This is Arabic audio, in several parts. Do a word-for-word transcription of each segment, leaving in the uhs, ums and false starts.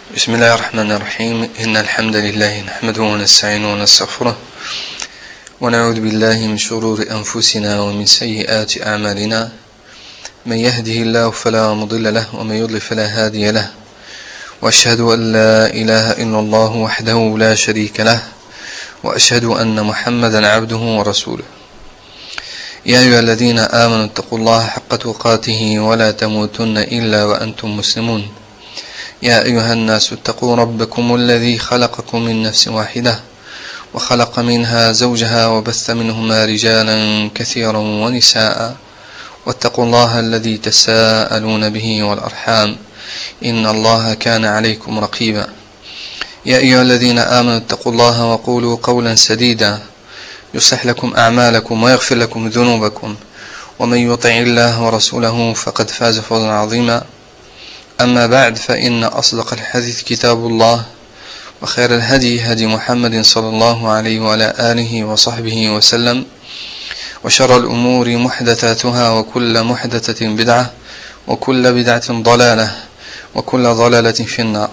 بسم الله الرحمن الرحيم. إن الحمد لله نحمده ونستعينه ونستغفره ونعوذ بالله من شرور أنفسنا ومن سيئات أعمالنا. من يهده الله فلا مضل له ومن يضلل فلا هادي له، وأشهد أن لا إله إلا الله وحده لا شريك له، وأشهد أن محمدا عبده ورسوله. يا أيها الذين آمنوا اتقوا الله حق تقاته ولا تموتن إلا وأنتم مسلمون. يا أيها الناس اتقوا ربكم الذي خلقكم من نفس واحدة وخلق منها زوجها وبث منهما رجالا كثيرا ونساء، واتقوا الله الذي تساءلون به والأرحام إن الله كان عليكم رقيبا. يا أيها الذين آمنوا اتقوا الله وقولوا قولا سديدا يصلح لكم أعمالكم ويغفر لكم ذنوبكم، ومن يطع الله ورسوله فقد فاز فوزا عظيما. أما بعد، فإن أصدق الحديث كتاب الله، وخير الهدي هدي محمد صلى الله عليه وعلى آله وصحبه وسلم، وشر الأمور محدثاتها وكل محدثة بدعة وكل بدعة ضلالة وكل ضلالة في النار.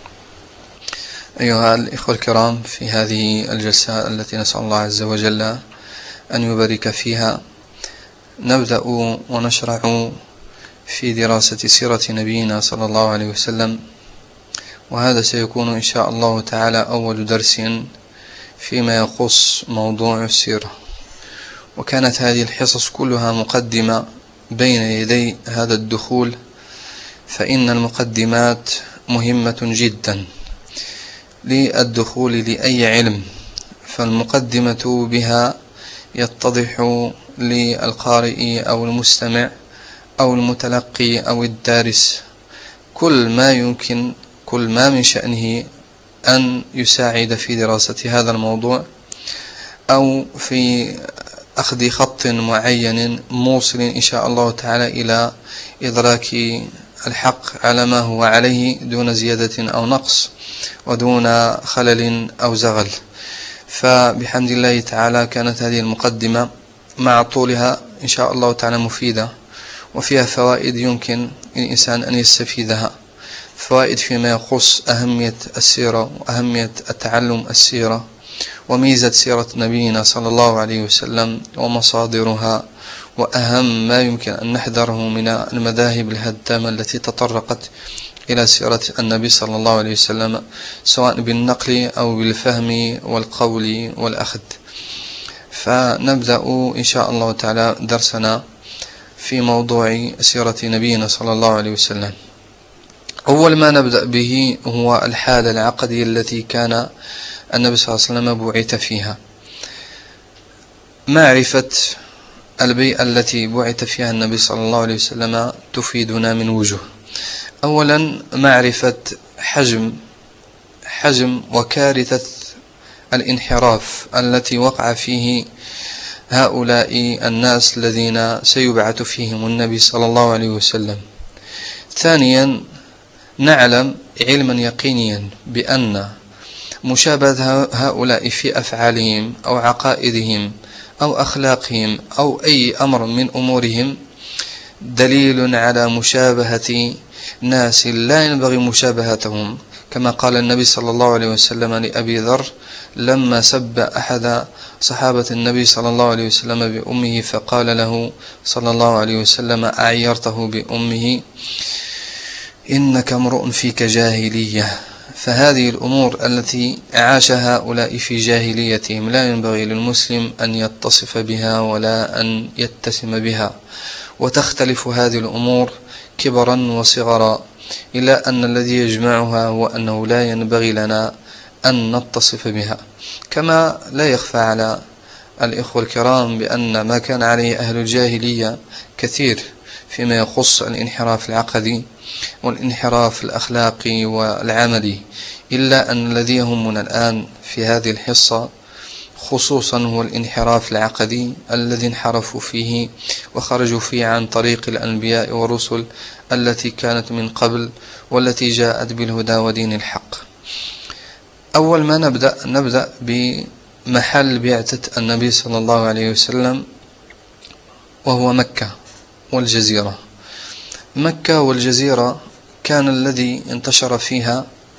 أيها الإخوة الكرام، في هذه الجلسة التي نسأل الله عز وجل أن يبارك فيها نبدأ ونشرع في دراسة سيرة نبينا صلى الله عليه وسلم، وهذا سيكون إن شاء الله تعالى أول درس فيما يخص موضوع السيرة. وكانت هذه الحصص كلها مقدمة بين يدي هذا الدخول، فإن المقدمات مهمة جدا للدخول لأي علم، فالمقدمة بها يتضح للقارئ أو المستمع أو المتلقي أو الدارس كل ما يمكن، كل ما من شأنه أن يساعد في دراسة هذا الموضوع أو في أخذ خط معين موصل إن شاء الله تعالى إلى إدراك الحق على ما هو عليه دون زيادة أو نقص ودون خلل أو زغل. فبحمد الله تعالى كانت هذه المقدمة مع طولها إن شاء الله تعالى مفيدة، وفيها فوائد يمكن الإنسان أن يستفيدها، فوائد فيما يخص أهمية السيرة وأهمية التعلم السيرة وميزة سيرة نبينا صلى الله عليه وسلم ومصادرها، وأهم ما يمكن أن نحذره من المذاهب الهدامة التي تطرقت إلى سيرة النبي صلى الله عليه وسلم سواء بالنقل أو بالفهم والقول والأخذ. فنبدأ إن شاء الله تعالى درسنا في موضوع سيرة نبينا صلى الله عليه وسلم. أول ما نبدأ به هو الحالة العقدية التي كان النبي صلى الله عليه وسلم بعث فيها. معرفة البيئة التي بعث فيها النبي صلى الله عليه وسلم تفيدنا من وجوه. أولا، معرفة حجم حجم وكارثة الانحراف التي وقع فيه هؤلاء الناس الذين سيبعث فيهم النبي صلى الله عليه وسلم. ثانيا، نعلم علما يقينيا بأن مشابهة هؤلاء في أفعالهم أو عقائدهم أو أخلاقهم أو أي أمر من أمورهم دليل على مشابهة ناس لا ينبغي مشابهتهم، كما قال النبي صلى الله عليه وسلم لأبي ذر لما سب أحد صحابة النبي صلى الله عليه وسلم بأمه، فقال له صلى الله عليه وسلم أعيرته بأمه إنك امرؤ فيك جاهلية. فهذه الأمور التي عاش هؤلاء في جاهليتهم لا ينبغي للمسلم أن يتصف بها ولا أن يتسم بها، وتختلف هذه الأمور كبرا وصغرا، إلا أن الذي يجمعها هو أنه لا ينبغي لنا أن نتصف بها. كما لا يخفى على الإخوة الكرام بأن ما كان عليه أهل الجاهلية كثير فيما يخص الانحراف العقدي والانحراف الأخلاقي والعملي، إلا أن الذي يهمنا الآن في هذه الحصة خصوصا هو الانحراف العقدي الذي انحرفوا فيه وخرجوا فيه عن طريق الأنبياء والرسل التي كانت من قبل والتي جاءت بالهدى ودين الحق. أول ما نبدأ نبدأ بمحل بعثة النبي صلى الله عليه وسلم، وهو مكة والجزيرة. مكة والجزيرة كان الذي انتشر فيها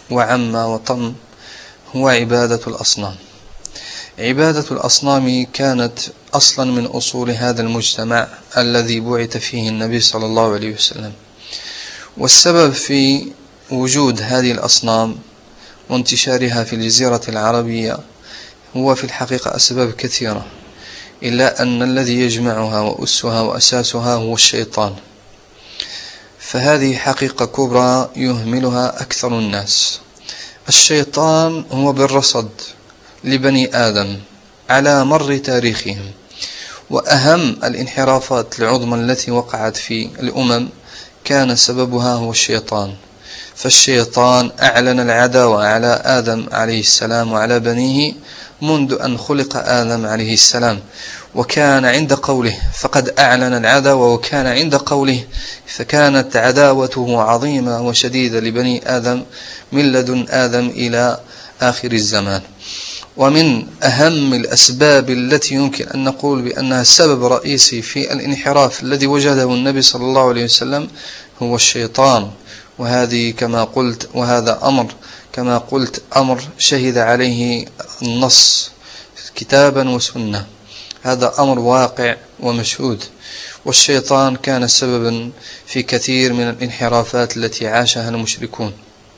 وعم وطم هو عبادة الأصنام. عبادة الأصنام كانت أصلا من أصول هذا المجتمع الذي بعث فيه النبي صلى الله عليه وسلم. والسبب في وجود هذه الأصنام وانتشارها في الجزيرة العربية هو في الحقيقة أسباب كثيرة، إلا أن الذي يجمعها وأسها وأساسها هو الشيطان. فهذه حقيقة كبرى يهملها أكثر الناس. الشيطان هو بالرصد لبني آدم على مر تاريخهم، وأهم الانحرافات العظمى التي وقعت في الأمم كان سببها هو الشيطان. فالشيطان أعلن العداوة على آدم عليه السلام وعلى بنيه منذ أن خلق آدم عليه السلام، وكان عند قوله فقد أعلن العداوة، وكان عند قوله فكانت عداوته عظيمة وشديدة لبني آدم من لدن آدم إلى آخر الزمان. ومن أهم الأسباب التي يمكن أن نقول بأنها سبب رئيسي في الانحراف الذي وجده النبي صلى الله عليه وسلم هو الشيطان. وهذه كما قلت وهذا أمر كما قلت أمر شهد عليه النص كتابا وسنة، هذا أمر واقع ومشهود. والشيطان كان سببا في كثير من الانحرافات التي عاشها المشركون.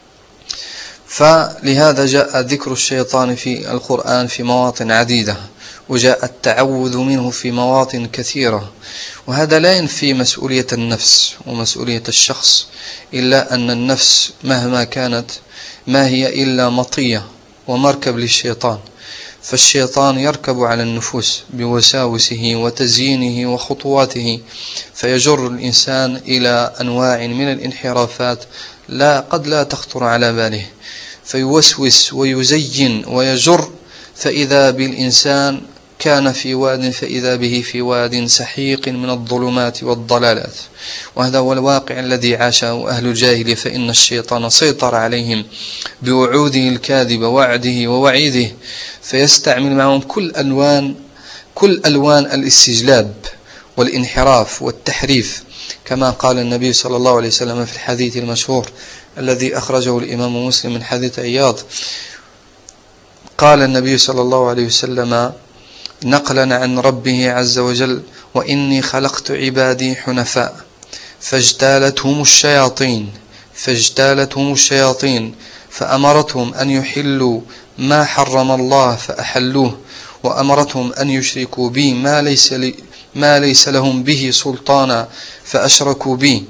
فلهذا جاء ذكر الشيطان في القرآن في مواطن عديدة، وجاء التعوذ منه في مواطن كثيرة. وهذا لا ينفي مسؤولية النفس ومسؤولية الشخص، إلا أن النفس مهما كانت ما هي إلا مطية ومركب للشيطان. فالشيطان يركب على النفوس بوساوسه وتزيينه وخطواته، فيجر الإنسان إلى أنواع من الانحرافات لا قد لا تخطر على باله، فيوسوس ويزين ويجر، فإذا بالإنسان كان في واد فإذا به في واد سحيق من الظلمات والضلالات. وهذا هو الواقع الذي عاشه أهل الجاهلية، فإن الشيطان سيطر عليهم بوعوده الكاذبة وعده ووعيده، فيستعمل معهم كل ألوان كل ألوان الاستجلاب والانحراف والتحريف، كما قال النبي صلى الله عليه وسلم في الحديث المشهور الذي أخرجه الإمام مسلم من حديث عياض. قال النبي صلى الله عليه وسلم نقلا عن ربه عز وجل: وإني خلقت عبادي حنفاء فاجتالتهم الشياطين فاجتالتهم الشياطين فأمرتهم أن يحلوا ما حرم الله فأحلوه، وأمرتهم أن يشركوا بي ما ليس لي ما ليس لهم به سلطانا فأشركوا بي.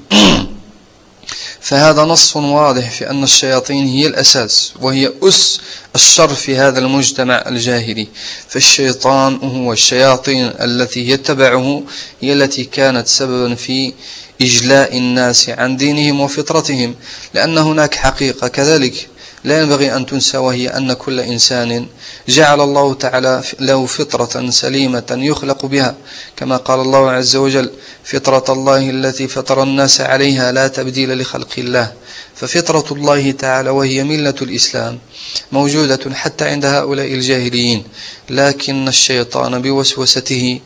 فهذا نص واضح في أن الشياطين هي الأساس وهي أس الشر في هذا المجتمع الجاهلي. فالشيطان هو الشياطين التي يتبعه هي التي كانت سببا في إجلاء الناس عن دينهم وفطرتهم، لأن هناك حقيقة كذلك لا ينبغي أن تنسى، وهي أن كل إنسان جعل الله تعالى له فطرة سليمة يخلق بها، كما قال الله عز وجل: فطرة الله التي فطر الناس عليها لا تبديل لخلق الله. ففطرة الله تعالى وهي ملة الإسلام موجودة حتى عند هؤلاء الجاهليين، لكن الشيطان بوسوسته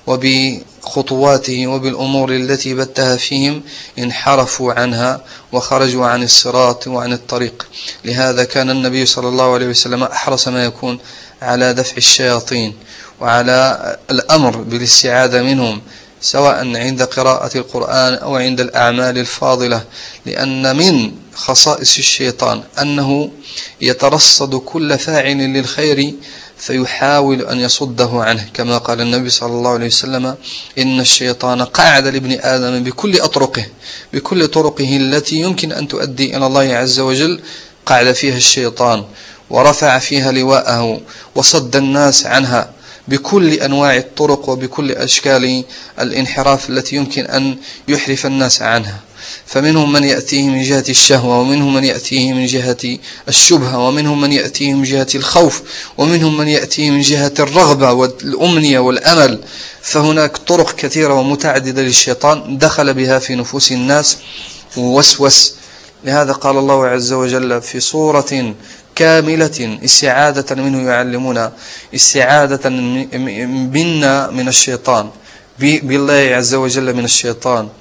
وبخطواته وبالأمور التي بتها فيهم انحرفوا عنها وخرجوا عن الصراط وعن الطريق. لهذا كان النبي صلى الله عليه وسلم أحرص ما يكون على دفع الشياطين وعلى الأمر بالاستعاذة منهم، سواء عند قراءة القرآن أو عند الأعمال الفاضلة، لأن من خصائص الشيطان أنه يترصد كل فاعل للخير فيحاول أن يصده عنه، كما قال النبي صلى الله عليه وسلم: إن الشيطان قعد لابن آدم بكل أطرقه بكل طرقه التي يمكن أن تؤدي إلى الله عز وجل، قعد فيها الشيطان ورفع فيها لواءه وصد الناس عنها بكل أنواع الطرق وبكل أشكال الانحراف التي يمكن أن يحرف الناس عنها. فمنهم من يأتيه من جهة الشهوة، ومنهم من يأتيه من جهة الشبهة، ومنهم من يأتيه من جهة الخوف، ومنهم من يأتيه من جهة الرغبة والأمنية والأمل. فهناك طرق كثيرة ومتعددة للشيطان دخل بها في نفوس الناس ووسوس. لهذا قال الله عز وجل في سورة كاملة استعادة منه يعلمنا استعادة منا من الشيطان بالله عز وجل من الشيطان: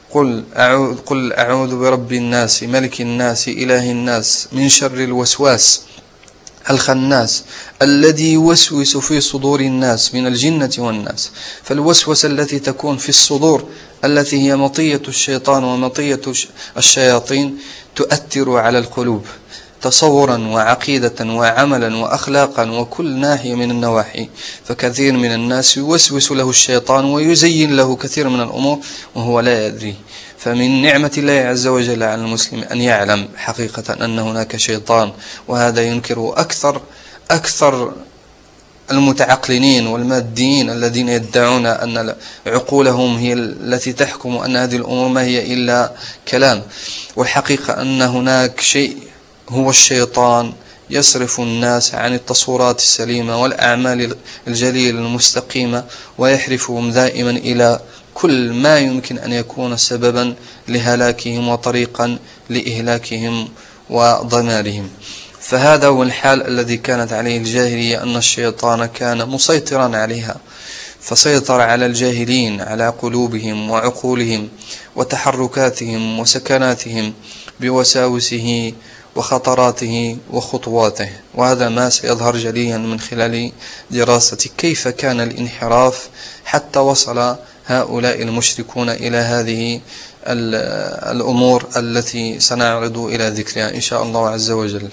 قل أعوذ, قل أعوذ برب الناس ملك الناس إله الناس من شر الوسواس الخناس الذي يوسوس في صدور الناس من الجنة والناس. فالوسوسة التي تكون في الصدور التي هي مطية الشيطان ومطية الشياطين تؤثر على القلوب تصورا وعقيدة وعملا وأخلاقا وكل ناحية من النواحي. فكثير من الناس يوسوس له الشيطان ويزين له كثير من الأمور وهو لا يدري. فمن نعمة الله عز وجل على المسلم أن يعلم حقيقة أن هناك شيطان، وهذا ينكره أكثر أكثر المتعقلين والماديين الذين يدعون أن عقولهم هي التي تحكم أن هذه الأمور ما هي إلا كلام. والحقيقة أن هناك شيء هو الشيطان يصرف الناس عن التصورات السليمة والأعمال الجليلة المستقيمة ويحرفهم دائما إلى كل ما يمكن أن يكون سببا لهلاكهم وطريقا لإهلاكهم وضمارهم. فهذا هو الحال الذي كانت عليه الجاهلية، أن الشيطان كان مسيطرا عليها، فسيطر على الجاهلين على قلوبهم وعقولهم وتحركاتهم وسكناتهم بوساوسه وخطراته وخطواته. وهذا ما سيظهر جليا من خلال دراسة كيف كان الانحراف حتى وصل هؤلاء المشركون إلى هذه الأمور التي سنعرض إلى ذكرها إن شاء الله عز وجل.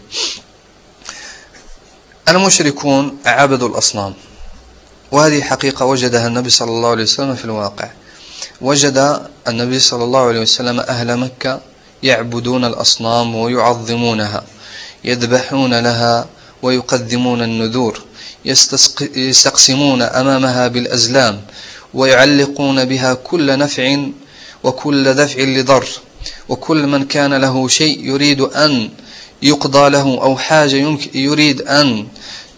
المشركون عبدوا الأصنام، وهذه حقيقة وجدها النبي صلى الله عليه وسلم في الواقع. وجد النبي صلى الله عليه وسلم أهل مكة يعبدون الأصنام ويعظمونها، يذبحون لها ويقدمون النذور، يستقسمون أمامها بالأزلام، ويعلقون بها كل نفع وكل دفع لضر، وكل من كان له شيء يريد أن يقضى له أو حاجة يريد أن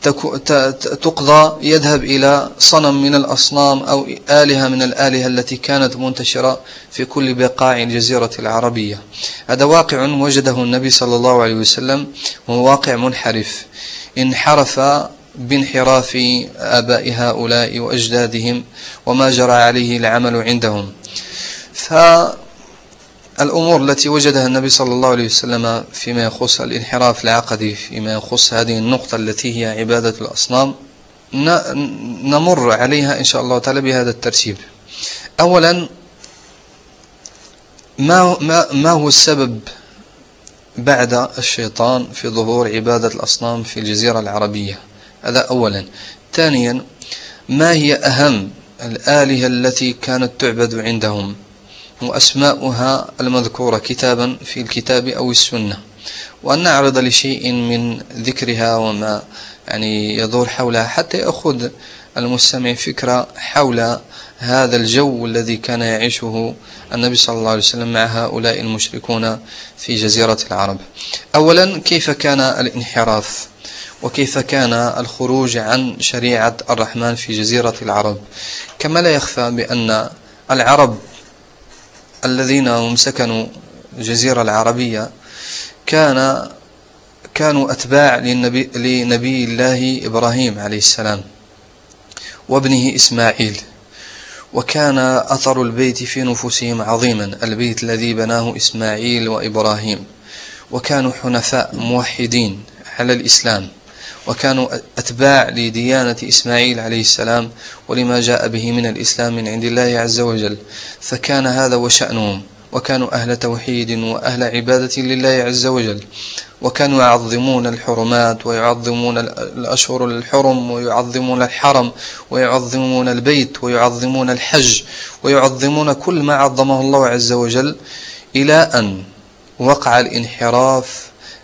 تقضى يذهب إلى صنم من الأصنام أو آلهة من الآلهة التي كانت منتشرة في كل بقاع الجزيرة العربية. هذا واقع وجده النبي صلى الله عليه وسلم، وهو واقع منحرف انحرف بانحراف آباء هؤلاء وأجدادهم وما جرى عليه العمل عندهم. فالأمور التي وجدها النبي صلى الله عليه وسلم فيما يخص الانحراف العقدي، فيما يخص هذه النقطة التي هي عبادة الأصنام، نمر عليها إن شاء الله تعالى بهذا الترتيب. أولا، ما, ما, ما هو السبب بعد الشيطان في ظهور عبادة الأصنام في الجزيرة العربية؟ هذا أولا. ثانيا، ما هي أهم الآلهة التي كانت تعبد عندهم وأسماؤها المذكورة كتابا في الكتاب أو السنة، وأن نعرض لشيء من ذكرها وما يعني يدور حولها حتى يأخذ المستمع فكرة حول هذا الجو الذي كان يعيشه النبي صلى الله عليه وسلم مع هؤلاء المشركون في جزيرة العرب. أولا، كيف كان الانحراف وكيف كان الخروج عن شريعة الرحمن في جزيرة العرب؟ كما لا يخفى بأن العرب الذين هم سكنوا الجزيرة العربية كان كانوا أتباع للنبي, لنبي الله إبراهيم عليه السلام وابنه إسماعيل، وكان أثر البيت في نفوسهم عظيما، البيت الذي بناه إسماعيل وإبراهيم، وكانوا حنفاء موحدين على الإسلام، وكانوا أتباع لديانة إسماعيل عليه السلام ولما جاء به من الإسلام من عند الله عز وجل. فكان هذا وشأنهم، وكانوا أهل توحيد وأهل عبادة لله عز وجل، وكانوا يعظمون الحرمات ويعظمون الأشهر الحرم ويعظمون الحرم ويعظمون البيت ويعظمون الحج ويعظمون كل ما عظمه الله عز وجل، إلى أن وقع الانحراف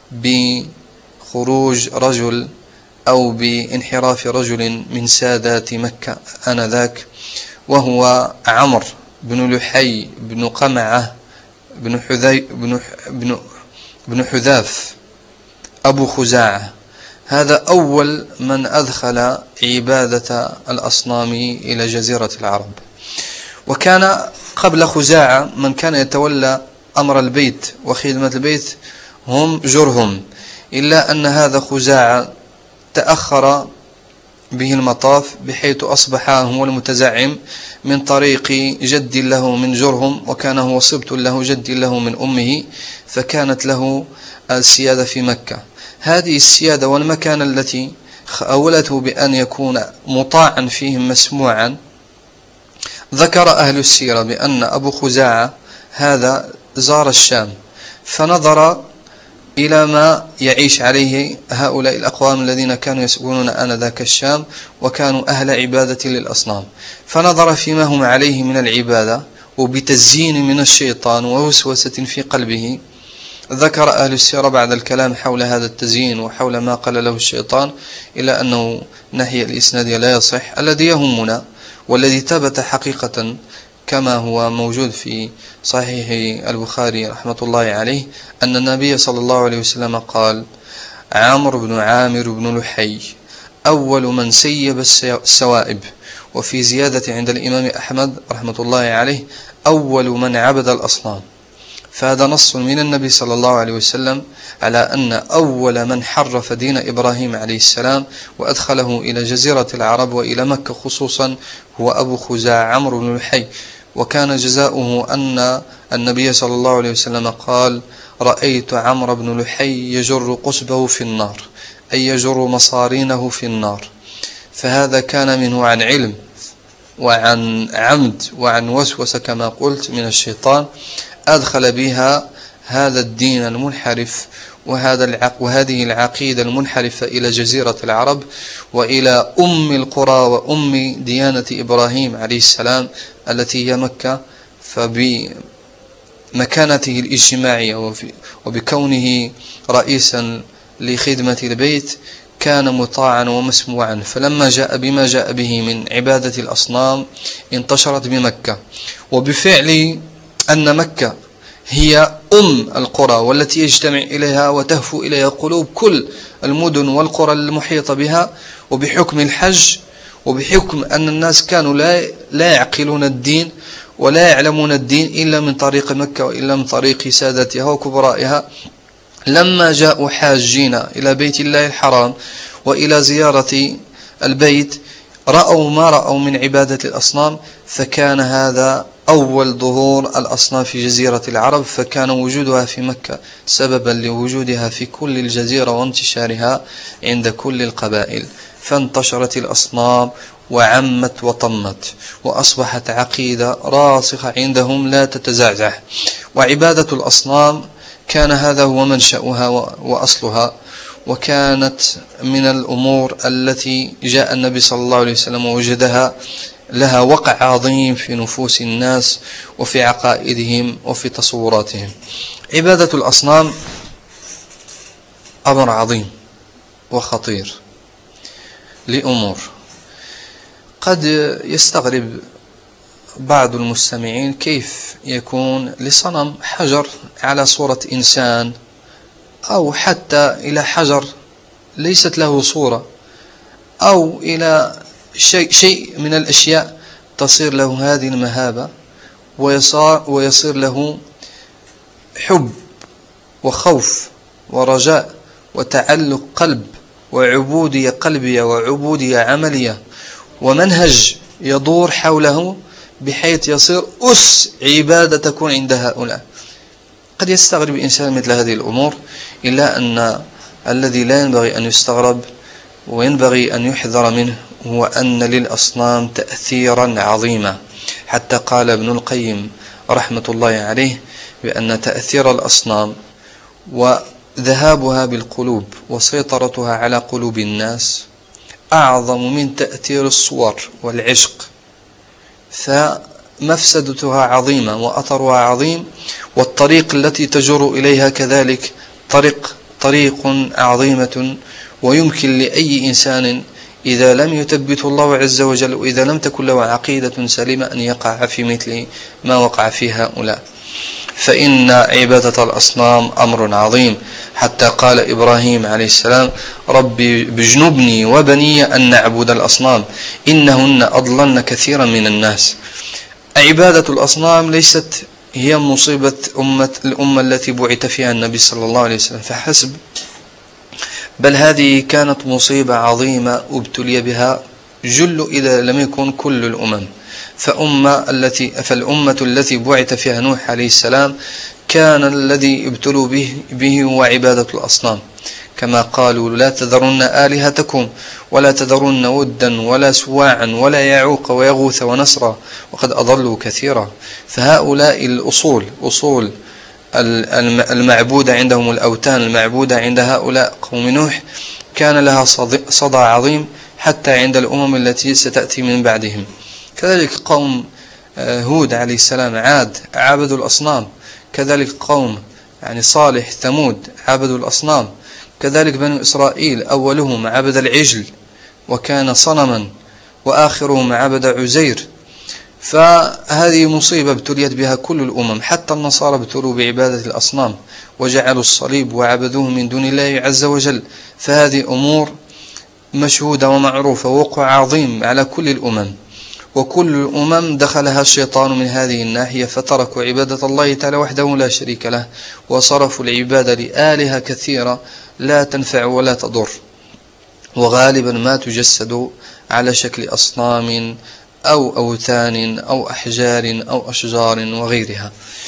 بخروج رجل أو بانحراف رجل من سادات مكة آنذاك، وهو عمرو بن لحي بن قمعة بن حذي بن بن بن حذاف أبو خزاعة. هذا أول من أدخل عبادة الأصنام إلى جزيرة العرب. وكان قبل خزاعة من كان يتولى أمر البيت وخدمة البيت هم جرهم، إلا أن هذا خزاعة تأخر به المطاف، بحيث أصبح هو المتزعم من طريق جد له من جرهم، وكان هو صبت له جد له من أمه، فكانت له السيادة في مكة. هذه السيادة والمكانة التي أولته بأن يكون مطاعا فيهم مسموعا. ذكر أهل السيرة بأن أبو خزاعة هذا زار الشام، فنظر إلى ما يعيش عليه هؤلاء الأقوام الذين كانوا يسكنون آنذاك الشام، وكانوا أهل عبادة للأصنام، فنظر فيما هم عليه من العبادة، وبتزيين من الشيطان ووسوسة في قلبه. ذكر أهل السيرة بعد الكلام حول هذا التزيين وحول ما قال له الشيطان، إلى أنه ناحية الإسناد لا يصح. الذي يهمنا والذي ثبت حقيقة كما هو موجود في صحيح البخاري رحمة الله عليه، أن النبي صلى الله عليه وسلم قال: عمرو بن عامر بن لحي أول من سيب السوائب. وفي زيادة عند الإمام أحمد رحمة الله عليه: أول من عبد الأصنام. فهذا نص من النبي صلى الله عليه وسلم على أن أول من حرف دين إبراهيم عليه السلام وأدخله إلى جزيرة العرب وإلى مكة خصوصا هو أبو خزاعة عمرو بن لحي. وكان جزاؤه أن النبي صلى الله عليه وسلم قال: رأيت عمرو بن لحي يجر قصبه في النار، أي يجر مصارينه في النار. فهذا كان منه عن علم وعن عمد وعن وسوسة كما قلت من الشيطان، أدخل بها هذا الدين المنحرف وهذا العق وهذه العقيدة المنحرفة إلى جزيرة العرب وإلى أم القرى وأم ديانة إبراهيم عليه السلام التي هي مكة. فبمكانته الاجتماعية وبكونه رئيسا لخدمة البيت كان مطاعا ومسموعا. فلما جاء بما جاء به من عبادة الأصنام انتشرت بمكة، وبفعل أن مكة هي أم القرى والتي يجتمع إليها وتهفو إليها قلوب كل المدن والقرى المحيطة بها، وبحكم الحج وبحكم أن الناس كانوا لا, لا يعقلون الدين ولا يعلمون الدين إلا من طريق مكة وإلا من طريق سادتها وكبرائها، لما جاءوا حاجين إلى بيت الله الحرام وإلى زيارة البيت رأوا ما رأوا من عبادة الأصنام. فكان هذا أول ظهور الأصنام في جزيرة العرب، فكان وجودها في مكة سببا لوجودها في كل الجزيرة وانتشارها عند كل القبائل. فانتشرت الأصنام وعمت وطمت، وأصبحت عقيدة راسخة عندهم لا تتزعزع. وعبادة الأصنام كان هذا هو منشأها وأصلها، وكانت من الأمور التي جاء النبي صلى الله عليه وسلم ووجدها لها وقع عظيم في نفوس الناس وفي عقائدهم وفي تصوراتهم. عبادة الأصنام أمر عظيم وخطير لأمور. قد يستغرب بعض المستمعين كيف يكون لصنم حجر على صورة إنسان، أو حتى إلى حجر ليست له صورة، أو إلى شيء, شيء من الأشياء تصير له هذه المهابة ويصار ويصير له حب وخوف ورجاء وتعلق قلب وعبودية قلبية وعبودية عملية ومنهج يدور حوله، بحيث يصير أس عبادة تكون عند هؤلاء. قد يستغرب إنسان مثل هذه الأمور، إلا أن الذي لا ينبغي أن يستغرب وينبغي أن يحذر منه هو أن للأصنام تأثيرا عظيما. حتى قال ابن القيم رحمة الله عليه بأن تأثير الأصنام وذهابها بالقلوب وسيطرتها على قلوب الناس أعظم من تأثير الصور والعشق، فمفسدتها عظيمة وأثرها عظيم، والطريق التي تجر إليها كذلك طريق طريق عظيمة. ويمكن لأي إنسان إذا لم يثبته الله عز وجل وإذا لم تكن له عقيدة سليمة أن يقع في مثل ما وقع في هؤلاء. فإن عبادة الأصنام أمر عظيم، حتى قال إبراهيم عليه السلام: ربي بجنبني وبني أن نعبد الأصنام إنهن أضللن كثيرا من الناس. عبادة الأصنام ليست هي مصيبة أمة الأمة التي بعث فيها النبي صلى الله عليه وسلم فحسب، بل هذه كانت مصيبة عظيمة ابتلي بها جل إذا لم يكن كل الأمم. فأمة التي فالأمة التي بعث فيها نوح عليه السلام كان الذي ابتلوا به, به هو عبادة الأصنام، كما قالوا لا تذرن آلهتكم ولا تذرن ودا ولا سواعا ولا يعوق ويغوث ونسرا وقد أضلوا كثيرا. فهؤلاء الأصول أصول المعبودة عندهم، الأوثان المعبودة عند هؤلاء قوم نوح، كان لها صدى عظيم حتى عند الأمم التي ستأتي من بعدهم. كذلك قوم هود عليه السلام عاد عبدوا الأصنام، كذلك قوم يعني صالح ثمود عبدوا الأصنام، كذلك بنو إسرائيل أولهم عبد العجل وكان صنما وآخرهم عبد عزير. فهذه مصيبة ابتليت بها كل الأمم، حتى النصارى ابتلوا بعبادة الأصنام وجعلوا الصليب وعبدوه من دون الله عز وجل. فهذه أمور مشهودة ومعروفة، ووقع عظيم على كل الأمم، وكل الأمم دخلها الشيطان من هذه الناحية، فتركوا عبادة الله تعالى وحده لا شريك له، وصرفوا العبادة لآلهة كثيرة لا تنفع ولا تضر، وغالبا ما تجسد على شكل أصنام أو أوثان أو أحجار أو أشجار وغيرها.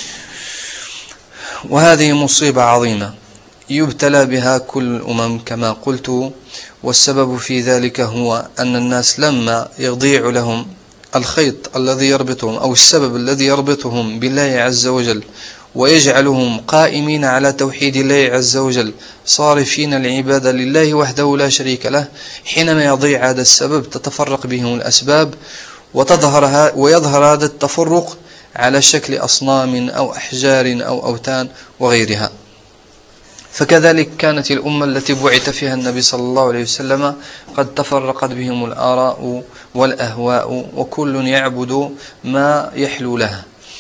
وهذه مصيبة عظيمة يبتلى بها كل الأمم كما قلت. والسبب في ذلك هو أن الناس لما يضيع لهم الخيط الذي يربطهم أو السبب الذي يربطهم بالله عز وجل ويجعلهم قائمين على توحيد الله عز وجل صارفين العبادة لله وحده لا شريك له، حينما يضيع هذا السبب تتفرق بهم الأسباب وتظهر ويظهر هذا التفرق على شكل أصنام أو أحجار أو أوثان وغيرها. فكذلك كانت الأمة التي بعث فيها النبي صلى الله عليه وسلم قد تفرقت بهم الآراء والأهواء، وكل يعبد ما يحلو لها.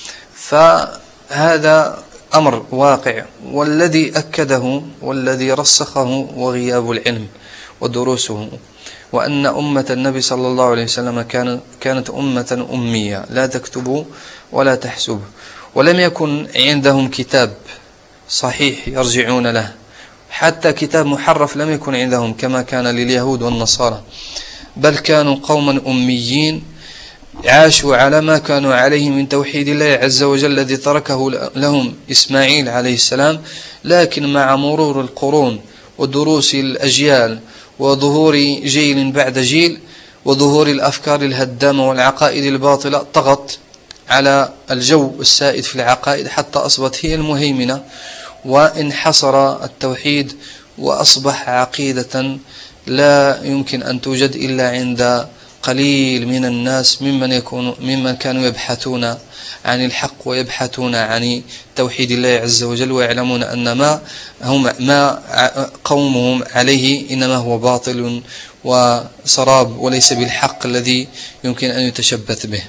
فهذا أمر واقع، والذي أكده والذي رسخه وغياب العلم ودروسه، وأن أمة النبي صلى الله عليه وسلم كانت أمة أمية لا تكتب ولا تحسب، ولم يكن عندهم كتاب صحيح يرجعون له، حتى كتاب محرف لم يكن عندهم كما كان لليهود والنصارى، بل كانوا قوما أميين عاشوا على ما كانوا عليه من توحيد الله عز وجل الذي تركه لهم إسماعيل عليه السلام. لكن مع مرور القرون ودروس الأجيال وظهور جيل بعد جيل وظهور الأفكار الهدامة والعقائد الباطلة طغت على الجو السائد في العقائد حتى أصبحت هي المهيمنة، وانحصر التوحيد وأصبح عقيدة لا يمكن أن توجد إلا عند قليل من الناس ممن يكون ممن كانوا يبحثون عن الحق ويبحثون عن توحيد الله عز وجل، ويعلمون أن ما هم ما قومهم عليه إنما هو باطل وسراب وليس بالحق الذي يمكن أن يتشبث به.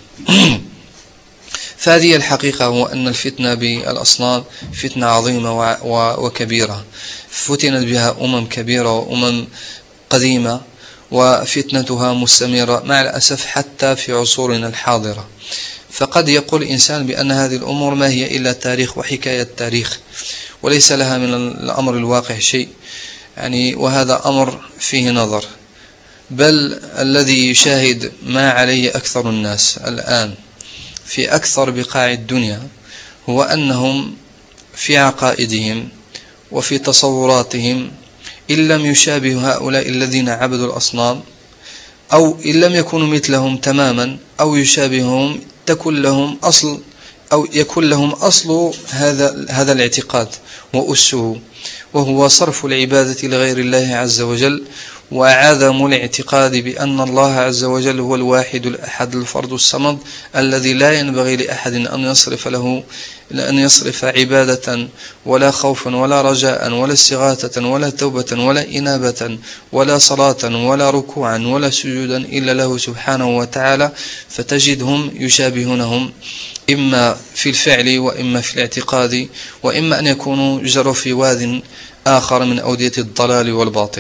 فهذه الحقيقة هو أن الفتنة بالأصنام فتنة عظيمة وكبيرة، فتنت بها أمم كبيرة وأمم قديمة، وفتنتها مستمرة مع الأسف حتى في عصورنا الحاضرة. فقد يقول الإنسان بأن هذه الأمور ما هي إلا تاريخ وحكاية تاريخ، وليس لها من الأمر الواقع شيء، يعني وهذا أمر فيه نظر. بل الذي يشاهد ما عليه أكثر الناس الآن في أكثر بقاع الدنيا هو أنهم في عقائدهم وفي تصوراتهم إن لم يشابهوا هؤلاء الذين عبدوا الأصنام، أو إن لم يكونوا مثلهم تماما، أو يشابههم تكون لهم أصل أو يكون لهم أصل هذا هذا الاعتقاد وأسه، وهو صرف العبادة لغير الله عز وجل، وعدم الاعتقاد بأن الله عز وجل هو الواحد الأحد الفرد الصمد الذي لا ينبغي لأحد أن يصرف له أن يصرف عبادة ولا خوفا ولا رجاء ولا استغاثة ولا توبة ولا إنابة ولا صلاة ولا ركوعا ولا سجودا إلا له سبحانه وتعالى. فتجدهم يشابهونهم إما في الفعل وإما في الاعتقاد، وإما أن يكونوا جروا في واد آخر من أودية الضلال والباطل.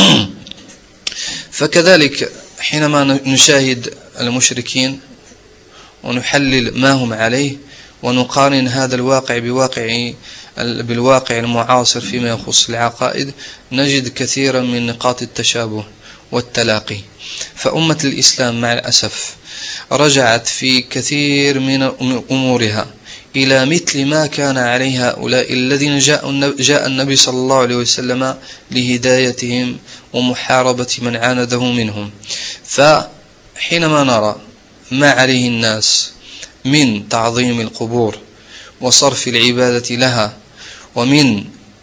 فكذلك حينما نشاهد المشركين ونحلل ما هم عليه ونقارن هذا الواقع بواقع بالواقع المعاصر فيما يخص العقائد، نجد كثيرا من نقاط التشابه والتلاقي. فأمة الإسلام مع الأسف رجعت في كثير من أمورها إلى مثل ما كان عليه هؤلاء الذين جاء النبي صلى الله عليه وسلم لهدايتهم ومحاربة من عانده منهم. فحينما نرى ما عليه الناس من تعظيم القبور وصرف العبادة لها، ومن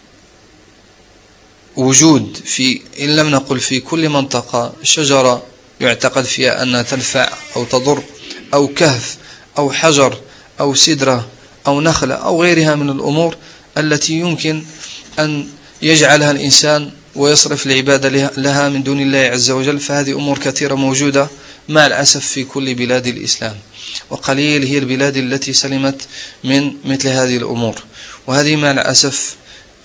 وجود في إن لم نقل في كل منطقة شجرة يعتقد فيها أنها تنفع أو تضر، أو كهف أو حجر أو سدرة أو نخلة أو غيرها من الأمور التي يمكن أن يجعلها الإنسان ويصرف العبادة لها من دون الله عز وجل، فهذه أمور كثيرة موجودة مع الأسف في كل بلاد الإسلام، وقليل هي البلاد التي سلمت من مثل هذه الأمور. وهذه مع الأسف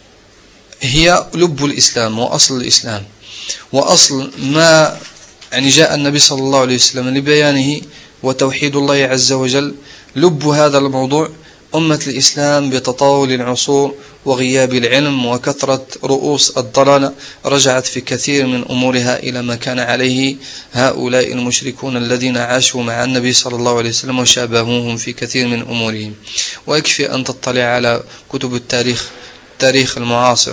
هي لب الإسلام وأصل الإسلام، وأصل ما يعني جاء النبي صلى الله عليه وسلم لبيانه وتوحيد الله عز وجل. لب هذا الموضوع أمة الإسلام بتطاول العصور وغياب العلم وكثرة رؤوس الضلالة رجعت في كثير من أمورها إلى ما كان عليه هؤلاء المشركون الذين عاشوا مع النبي صلى الله عليه وسلم وشابهوهم في كثير من أمورهم. ويكفي أن تطلع على كتب التاريخ التاريخ المعاصر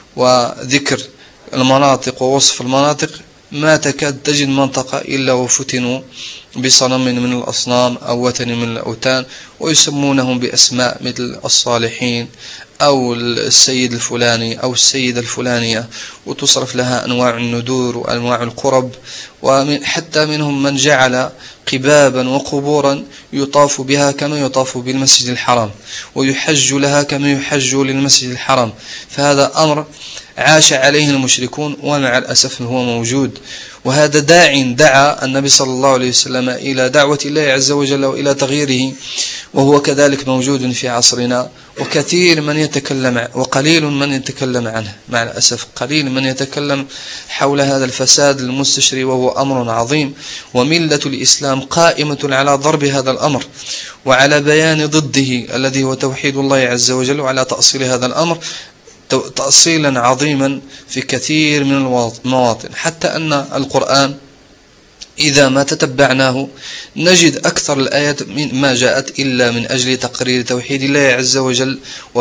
وذكر المناطق ووصف المناطق، ما تكاد تجد منطقة إلا وفتنوا بصنم من الأصنام أو وثن من الأوثان، ويسمونهم بأسماء مثل الصالحين أو السيد الفلاني أو السيدة الفلانية، وتصرف لها أنواع النذور وأنواع القرب، وحتى منهم من جعل قبابا وقبورا يطاف بها كما يطاف بالمسجد الحرام، ويحج لها كما يحج للمسجد الحرام. فهذا أمر عاش عليه المشركون ومع الأسف هو موجود، وهذا داع دعا النبي صلى الله عليه وسلم إلى دعوة الله عز وجل وإلى تغييره، وهو كذلك موجود في عصرنا، وكثير من يتكلم وقليل من يتكلم عنه. مع الأسف قليل من يتكلم حول هذا الفساد المستشري، وهو أمر عظيم، وملة الإسلام قائمة على ضرب هذا الأمر وعلى بيان ضده الذي هو توحيد الله عز وجل، وعلى تأصيل هذا الأمر تأصيلا عظيما في كثير من المواطن، حتى أن القرآن إذا ما تتبعناه نجد أكثر الآيات ما جاءت إلا من أجل تقرير توحيد الله عز وجل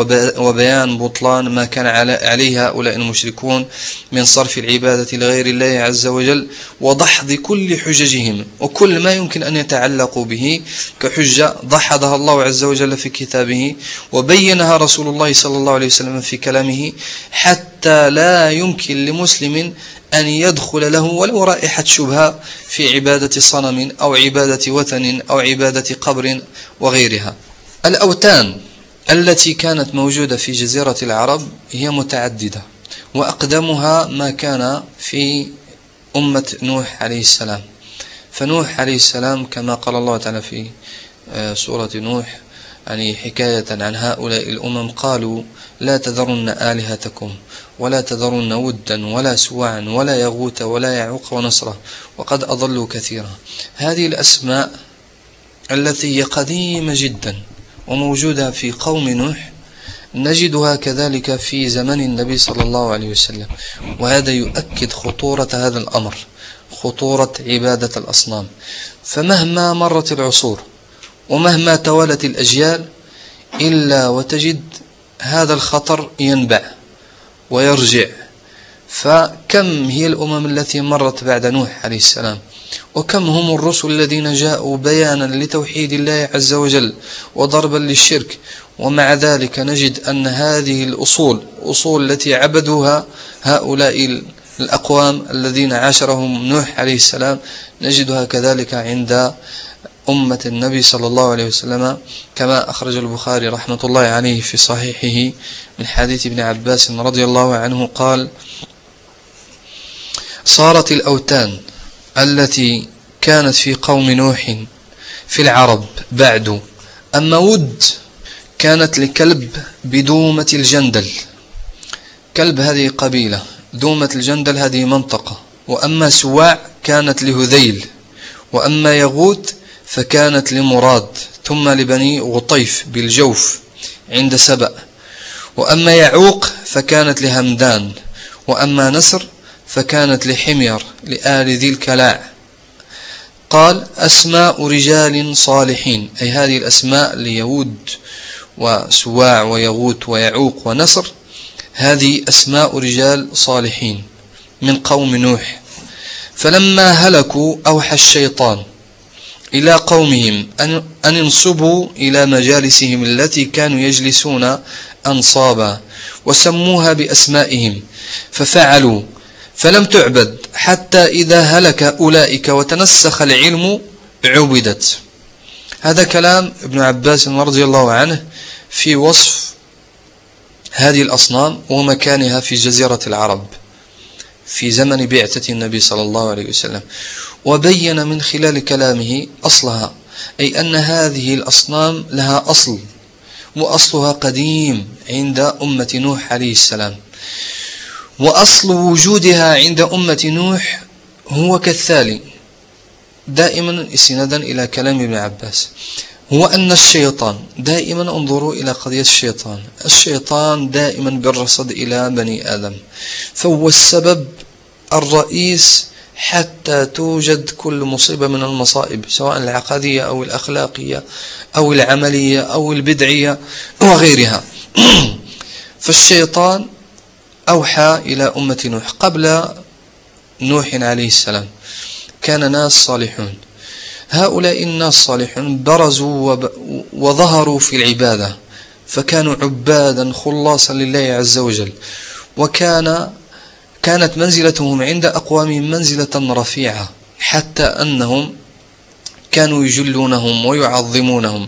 وبيان بطلان ما كان عليه هؤلاء المشركون من صرف العبادة لغير الله عز وجل، وضحض كل حججهم وكل ما يمكن أن يتعلقوا به كحجة ضحضها الله عز وجل في كتابه، وبينها رسول الله صلى الله عليه وسلم في كلامه، حتى لا يمكن لمسلم أن يدخل له ولو رائحة شبهة في عبادة صنم أو عبادة وثن أو عبادة قبر وغيرها. الأوثان التي كانت موجودة في جزيرة العرب هي متعددة، وأقدمها ما كان في أمة نوح عليه السلام. فنوح عليه السلام كما قال الله تعالى في سورة نوح يعني حكاية عن هؤلاء الأمم، قالوا لا تذرن آلهتكم ولا تذرن ودا ولا سواعا ولا يغوث ولا يعوق ونصرا وقد أضلوا كثيرا. هذه الأسماء التي هي قديمة جدا وموجودة في قوم نوح نجدها كذلك في زمن النبي صلى الله عليه وسلم، وهذا يؤكد خطورة هذا الأمر، خطورة عبادة الأصنام. فمهما مرت العصور ومهما توالت الأجيال إلا وتجد هذا الخطر ينبع ويرجع. فكم هي الأمم التي مرت بعد نوح عليه السلام، وكم هم الرسل الذين جاءوا بيانا لتوحيد الله عز وجل وضربا للشرك، ومع ذلك نجد أن هذه الأصول أصول التي عبدوها هؤلاء الأقوام الذين عاشرهم نوح عليه السلام نجدها كذلك عند أمة النبي صلى الله عليه وسلم، كما أخرج البخاري رحمة الله عليه في صحيحه من حديث ابن عباس رضي الله عنه قال: صارت الأوثان التي كانت في قوم نوح في العرب بعد أما ود كانت لكلب بدومة الجندل. كلب هذه قبيلة، دومة الجندل هذه منطقة، وأما سواع كانت لهذيل، وأما يغوث فكانت لمراد ثم لبني غطيف بالجوف عند سبأ. وأما يعوق فكانت لهمدان، وأما نسر فكانت لحمير لآل ذي الكلاع. قال أسماء رجال صالحين، أي هذه الأسماء ليهود وسواع ويغوت ويعوق ونسر، هذه أسماء رجال صالحين من قوم نوح. فلما هلكوا أوحى الشيطان إلى قومهم أن انصبوا إلى مجالسهم التي كانوا يجلسون أنصابا، وسموها بأسمائهم ففعلوا، فلم تعبد حتى إذا هلك أولئك وتنسخ العلم عبدت. هذا كلام ابن عباس رضي الله عنه في وصف هذه الأصنام ومكانها في جزيرة العرب في زمن بعثة النبي صلى الله عليه وسلم، وبين من خلال كلامه أصلها، أي أن هذه الأصنام لها أصل، وأصلها قديم عند أمة نوح عليه السلام. وأصل وجودها عند أمة نوح هو كالتالي، دائما استنادا إلى كلام ابن عباس، هو أن الشيطان دائما، انظروا إلى قضية الشيطان، الشيطان دائما بالرصد إلى بني آدم، فهو السبب الرئيس حتى توجد كل مصيبة من المصائب، سواء العقدية أو الأخلاقية أو العملية أو البدعية وغيرها. فالشيطان أوحى إلى أمة نوح قبل نوح عليه السلام، كان ناس صالحون، هؤلاء الناس الصالحون برزوا وظهروا في العبادة، فكانوا عبادا خلاصا لله عز وجل، وكان كانت منزلتهم عند أقوامهم منزلة رفيعة، حتى أنهم كانوا يجلونهم ويعظمونهم.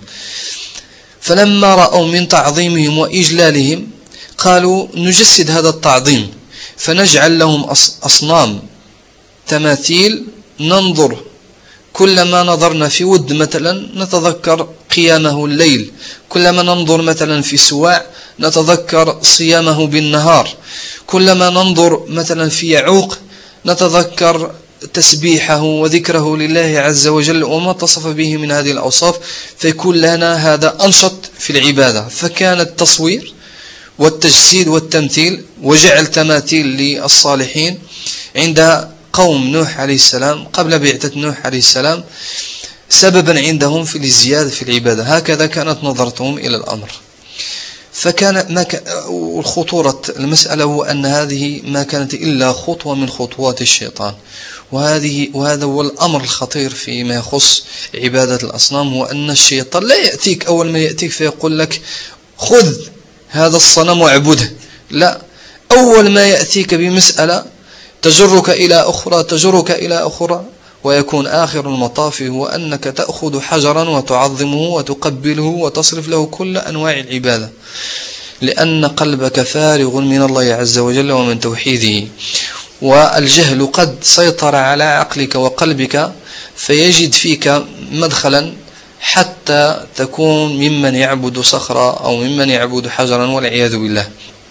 فلما رأوا من تعظيمهم وإجلالهم قالوا نجسد هذا التعظيم، فنجعل لهم أصنام تماثيل ننظر، كلما نظرنا في ود مثلا نتذكر قيامه الليل، كلما ننظر مثلا في سواع نتذكر صيامه بالنهار، كلما ننظر مثلا في يعوق نتذكر تسبيحه وذكره لله عز وجل وما اتصف به من هذه الأوصاف، فيكون لنا هذا أنشط في العبادة. فكان التصوير والتجسيد والتمثيل وجعل تماثيل للصالحين عند قوم نوح عليه السلام قبل بعثة نوح عليه السلام سببا عندهم في الزيادة في العبادة. هكذا كانت نظرتهم إلى الأمر. فكان ما ك... الخطورة المسألة هو أن هذه ما كانت إلا خطوة من خطوات الشيطان، وهذه وهذا هو الأمر الخطير فيما يخص عبادة الأصنام، هو أن الشيطان لا يأتيك أول ما يأتيك فيقول لك خذ هذا الصنم واعبده، لا، أول ما يأتيك بمسألة تجرك إلى أخرى تجرك إلى أخرى، ويكون آخر المطاف هو أنك تأخذ حجرا وتعظمه وتقبله وتصرف له كل أنواع العبادة، لأن قلبك فارغ من الله عز وجل ومن توحيده، والجهل قد سيطر على عقلك وقلبك فيجد فيك مدخلا حتى تكون ممن يعبد صخرة أو ممن يعبد حجرا والعياذ بالله.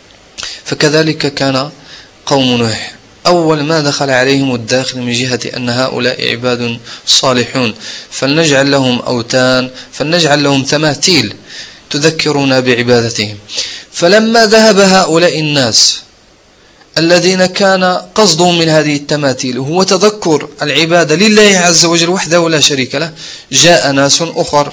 فكذلك كان قوم نوح، أول ما دخل عليهم الداخل من جهة أن هؤلاء عباد صالحون فلنجعل لهم أوتان، فلنجعل لهم تماثيل تذكرنا بعبادتهم. فلما ذهب هؤلاء الناس الذين كان قصدهم من هذه التماثيل هو تذكر العبادة لله عز وجل وحده ولا شريك له، جاء ناس أخر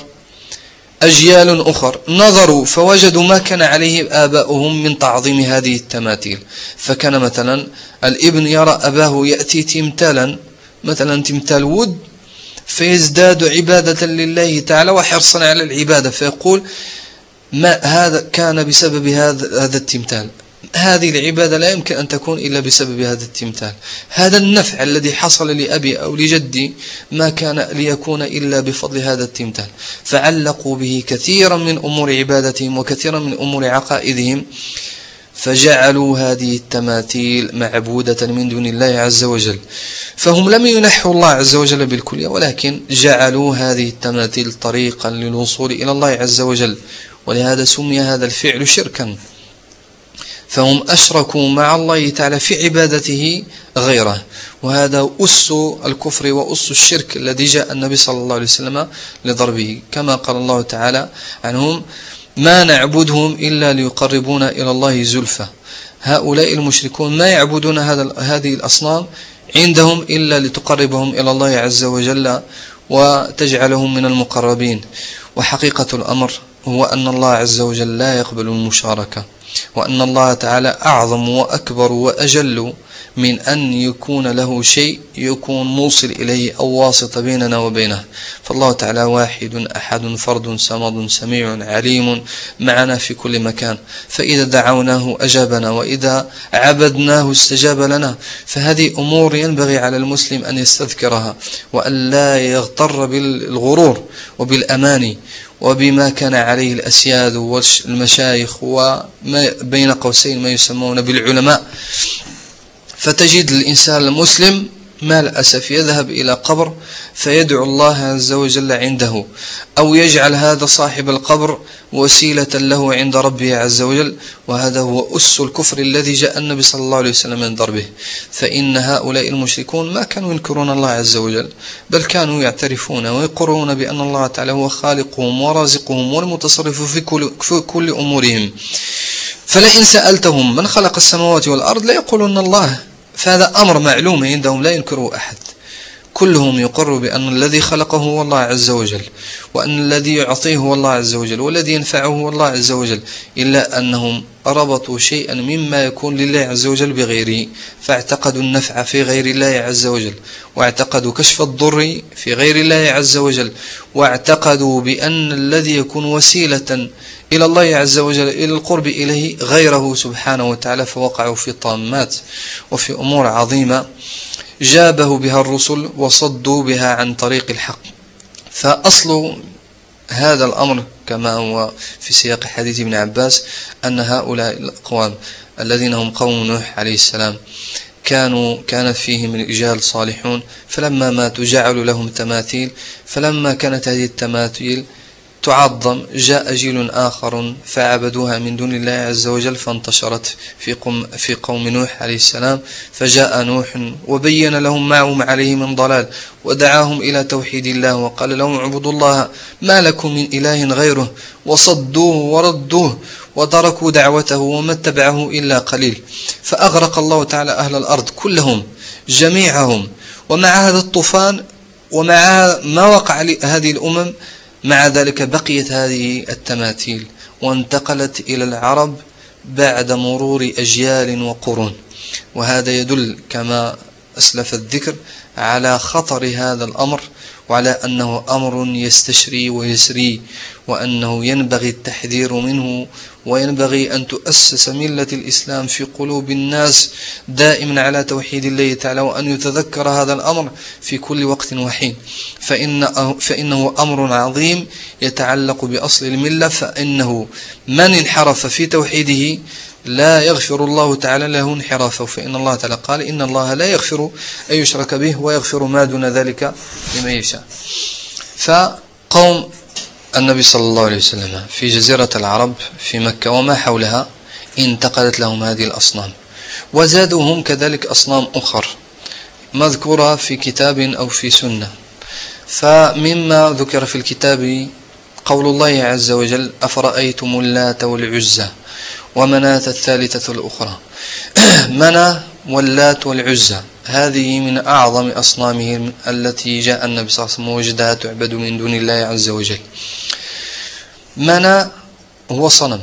أجيال أخر نظروا فوجدوا ما كان عليه آباؤهم من تعظيم هذه التماثيل. فكان مثلا الابن يرى أباه يأتي تمثالا مثلا تمثال ود فيزداد عبادة لله تعالى وحرصا على العبادة، فيقول ما هذا كان بسبب هذا هذا التمثال، هذه العبادة لا يمكن أن تكون إلا بسبب هذا التمثال، هذا النفع الذي حصل لأبي أو لجدي ما كان ليكون إلا بفضل هذا التمثال. فعلقوا به كثيرا من أمور عبادتهم وكثيرا من أمور عقائدهم، فجعلوا هذه التماثيل معبودة من دون الله عز وجل. فهم لم ينحوا الله عز وجل بالكلية، ولكن جعلوا هذه التماثيل طريقا للوصول إلى الله عز وجل، ولهذا سمي هذا الفعل شركا. فهم أشركوا مع الله تعالى في عبادته غيره، وهذا أس الكفر وأس الشرك الذي جاء النبي صلى الله عليه وسلم لضربه، كما قال الله تعالى عنهم: ما نعبدهم إلا ليقربونا إلى الله زلفى. هؤلاء المشركون ما يعبدون هذا هذه الأصنام عندهم إلا لتقربهم إلى الله عز وجل وتجعلهم من المقربين. وحقيقة الأمر هو أن الله عز وجل لا يقبل المشاركة، وأن الله تعالى أعظم وأكبر وأجل من أن يكون له شيء يكون موصل إليه أو واسطة بيننا وبينه. فالله تعالى واحد أحد فرد صمد سميع عليم معنا في كل مكان، فإذا دعوناه أجابنا، وإذا عبدناه استجاب لنا. فهذه أمور ينبغي على المسلم أن يستذكرها، وأن لا يغتر بالغرور وبالأماني وبما كان عليه الأسياد والمشايخ وما بين قوسين ما يسمون بالعلماء. فتجد الإنسان المسلم مع الأسف يذهب إلى قبر فيدعو الله عز وجل عنده، أو يجعل هذا صاحب القبر وسيلة له عند ربه عز وجل، وهذا هو أس الكفر الذي جاء النبي صلى الله عليه وسلم من ضربه. فإن هؤلاء المشركون ما كانوا ينكرون الله عز وجل، بل كانوا يعترفون ويقرون بأن الله تعالى هو خالقهم ورازقهم والمتصرف في كل, في كل أمورهم. فلئن سألتهم من خلق السماوات والأرض لا يقولون الله، فهذا أمر معلوم عندهم لا ينكره أحد. كلهم يقر بأن الذي خلقه هو الله عز وجل، وأن الذي يعطيه هو الله عز وجل، والذي ينفعه هو الله عز وجل، إلا أنهم ربطوا شيئا مما يكون لله عز وجل بغيره، فاعتقدوا النفع في غير الله عز وجل، واعتقدوا كشف الضر في غير الله عز وجل، واعتقدوا بأن الذي يكون وسيلة إلى الله عز وجل إلى القرب إليه غيره سبحانه وتعالى. فوقعوا في طامات وفي أمور عظيمة جابه بها الرسل وصدوا بها عن طريق الحق. فأصل هذا الأمر كما هو في سياق حديث ابن عباس أن هؤلاء الأقوام الذين هم قوم نوح عليه السلام كانوا كانت فيهم رجال صالحون، فلما ماتوا جعلوا لهم تماثيل، فلما كانت هذه التماثيل تعظم جاء جيل آخر فعبدوها من دون الله عز وجل، فانتشرت في قوم, في قوم نوح عليه السلام. فجاء نوح وبين لهم ما هم عليه من ضلال، ودعاهم إلى توحيد الله، وقال لهم اعبدوا الله ما لكم من إله غيره، وصدوه وردوه وتركوا دعوته وما اتبعه إلا قليل. فأغرق الله تعالى أهل الأرض كلهم جميعهم، ومع هذا الطوفان ومع ما وقع لهذه الأمم، مع ذلك بقيت هذه التماثيل وانتقلت إلى العرب بعد مرور أجيال وقرون. وهذا يدل كما أسلف الذكر على خطر هذا الأمر، وعلى أنه أمر يستشري ويسري، وأنه ينبغي التحذير منه، وينبغي أن تؤسس ملة الإسلام في قلوب الناس دائما على توحيد الله تعالى، وأن يتذكر هذا الأمر في كل وقت وحين، فإن فإنه أمر عظيم يتعلق بأصل الملة. فإنه من انحرف في توحيده لا يغفر الله تعالى له انحرافه، فإن الله تعالى قال إن الله لا يغفر أن يشرك به ويغفر ما دون ذلك لمن يشاء. فقوم النبي صلى الله عليه وسلم في جزيرة العرب في مكة وما حولها انتقلت لهم هذه الأصنام، وزادوهم كذلك أصنام أخر مذكورة في كتاب أو في سنة. فمما ذكر في الكتاب قول الله عز وجل أفرأيتم اللات والعزى ومناة الثالثة الأخرى. منى واللات والعزى هذه من أعظم أصنامهم التي جاء النبي صلى الله عليه وسلم وجدها تعبد من دون الله عز وجل. منى هو صنم،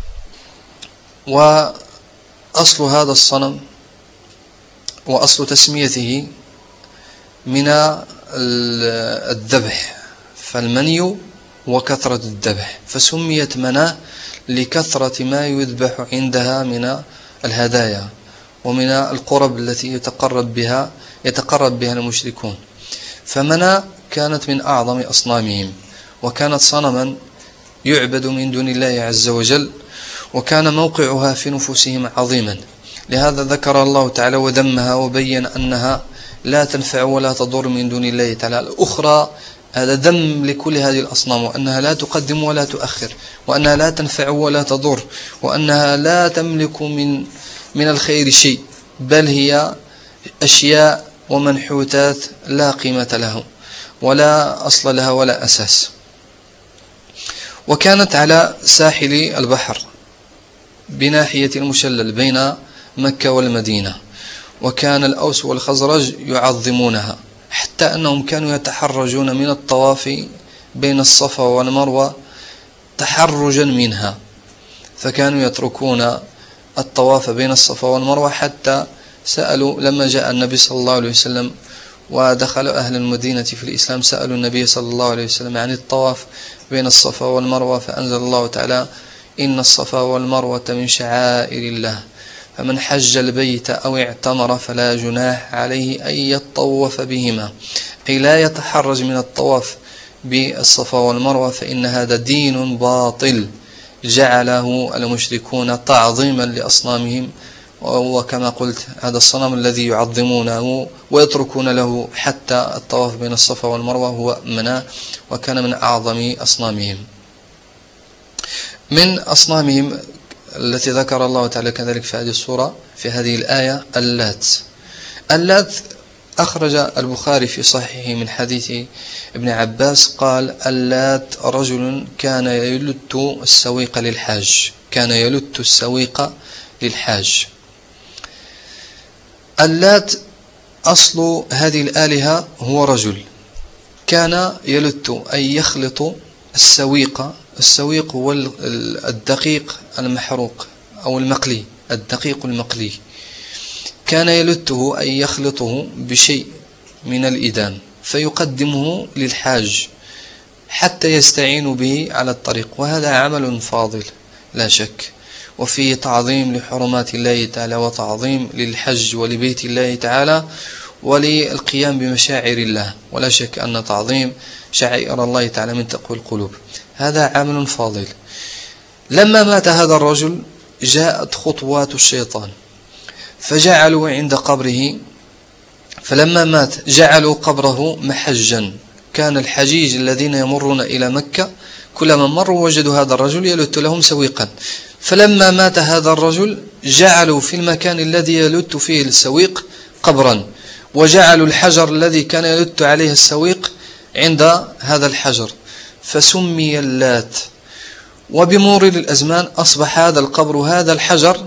وأصل هذا الصنم وأصل تسميته من الذبح، فالمني وكثرة الذبح، فسميت منى لكثرة ما يذبح عندها من الهدايا ومن القرب التي يتقرب بها يتقرب بها المشركون. فمنى كانت من أعظم أصنامهم، وكانت صنما يعبد من دون الله عز وجل، وكان موقعها في نفوسهم عظيما. لهذا ذكر الله تعالى وذمها وبين أنها لا تنفع ولا تضر من دون الله تعالى. الأخرى هذا ذم لكل هذه الأصنام، وأنها لا تقدم ولا تؤخر، وأنها لا تنفع ولا تضر، وأنها لا تملك من من الخير شيء، بل هي أشياء ومنحوتات لا قيمة له ولا أصل لها ولا أساس. وكانت على ساحل البحر بناحية المشلل بين مكة والمدينة، وكان الأوس والخزرج يعظمونها، حتى أنهم كانوا يتحرجون من الطواف بين الصفا والمروة تحرجا منها، فكانوا يتركون الطواف بين الصفا والمروة، حتى سألوا لما جاء النبي صلى الله عليه وسلم ودخل أهل المدينة في الإسلام سألوا النبي صلى الله عليه وسلم عن الطواف بين الصفا والمروة، فأنزل الله تعالى: إن الصفا والمروة من شعائر الله، فمن حج البيت أو اعتمر فلا جناح عليه أن يطوف بهما، أي لا يتحرج من الطواف بالصفا والمروة، فإن هذا دين باطل جعله المشركون تعظيما لأصنامهم، وكما قلت هذا الصنم الذي يعظمونه ويتركون له حتى الطواف بين الصفا والمروة هو مناه، وكان من أعظم أصنامهم. من أصنامهم التي ذكر الله تعالى كذلك في هذه السورة في هذه الآية اللات. اللات أخرج البخاري في صحيحه من حديث ابن عباس قال: اللات رجل كان يلت السويق للحاج، كان يلت السويق للحاج. اللات أصل هذه الآلهة هو رجل كان يلت أي يخلط السويق. السويق هو الدقيق المحروق أو المقلي، الدقيق المقلي، كان يلته أي يخلطه بشيء من الإدام فيقدمه للحاج حتى يستعين به على الطريق، وهذا عمل فاضل لا شك، وفيه تعظيم لحرمات الله تعالى وتعظيم للحج ولبيت الله تعالى وللقيام بمشاعر الله، ولا شك أن تعظيم شعائر الله تعالى من تقوى القلوب، هذا عمل فاضل. لما مات هذا الرجل جاءت خطوات الشيطان فجعلوا عند قبره، فلما مات جعلوا قبره محجا، كان الحجيج الذين يمرون إلى مكة كلما مروا وجدوا هذا الرجل يلت لهم سويقا، فلما مات هذا الرجل جعلوا في المكان الذي يلت فيه السويق قبرا، وجعلوا الحجر الذي كان يلت عليه السويق عند هذا الحجر، فسمي اللات. وبمرور الأزمان أصبح هذا القبر هذا الحجر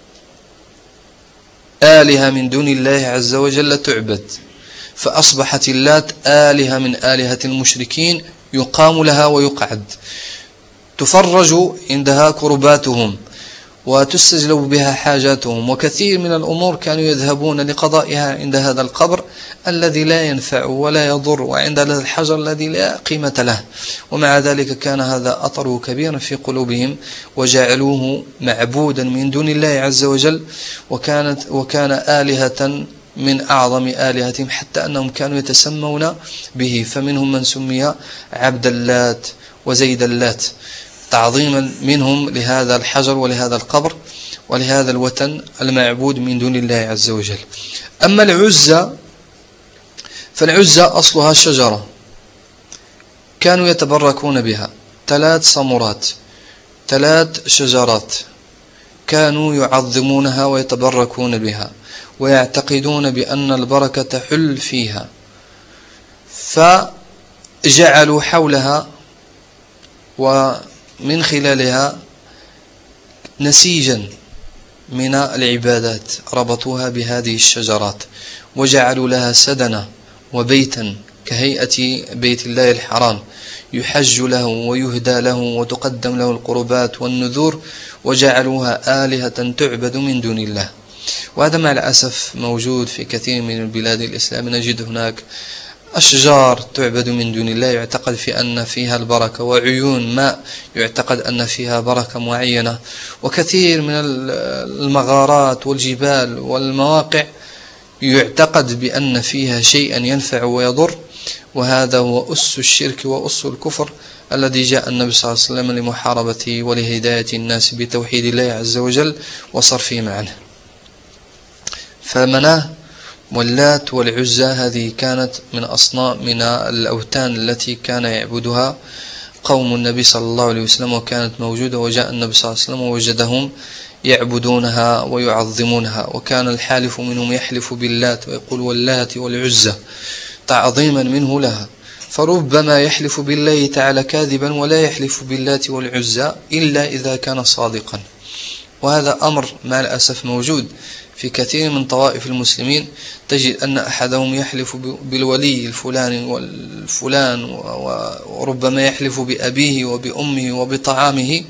آلهة من دون الله عز وجل تعبد، فأصبحت اللات آلهة من آلهة المشركين يقام لها ويقعد، تفرج عندها كرباتهم وتستجلب بها حاجاتهم، وكثير من الأمور كانوا يذهبون لقضائها عند هذا القبر الذي لا ينفع ولا يضر، وعند هذا الحجر الذي لا قيمة له، ومع ذلك كان هذا أثره كبيرا في قلوبهم وجعلوه معبودا من دون الله عز وجل، وكانت وكان آلهة من أعظم آلهتهم، حتى أنهم كانوا يتسمون به، فمنهم من سمي عبد اللات وزيد اللات تعظيما منهم لهذا الحجر ولهذا القبر ولهذا الوثن المعبود من دون الله عز وجل. أما العزة فالعزة أصلها شجرة كانوا يتبركون بها، ثلاث صمرات، ثلاث شجرات كانوا يعظمونها ويتبركون بها ويعتقدون بأن البركة تحل فيها، فجعلوا حولها ومن خلالها نسيجا من العبادات ربطوها بهذه الشجرات، وجعلوا لها سدنا وبيتا كهيئة بيت الله الحرام يحج له ويهدى له وتقدم له القربات والنذور، وجعلوها آلهة تعبد من دون الله. وهذا مع الأسف موجود في كثير من البلاد الإسلام، نجد هناك أشجار تعبد من دون الله يعتقد في أن فيها البركة، وعيون ماء يعتقد أن فيها بركة معينة، وكثير من المغارات والجبال والمواقع يعتقد بأن فيها شيئا ينفع ويضر، وهذا هو أس الشرك وأس الكفر الذي جاء النبي صلى الله عليه وسلم لمحاربته ولهداية الناس بتوحيد الله عز وجل وصرفهم عنه. فمناه واللات والعزى هذه كانت من أصنام من الأوثان التي كان يعبدها قوم النبي صلى الله عليه وسلم، وكانت موجودة، وجاء النبي صلى الله عليه وسلم ووجدهم يعبدونها ويعظمونها. وكان الحالف منهم يحلف باللات ويقول واللات والعزى تعظيما منه لها، فربما يحلف بالله تعالى كاذبا ولا يحلف باللات والعزى إلا إذا كان صادقا. وهذا أمر مع الأسف موجود في كثير من طوائف المسلمين، تجد أن أحدهم يحلف بالولي الفلاني والفلان، وربما يحلف بأبيه وبأمه وبطعامه،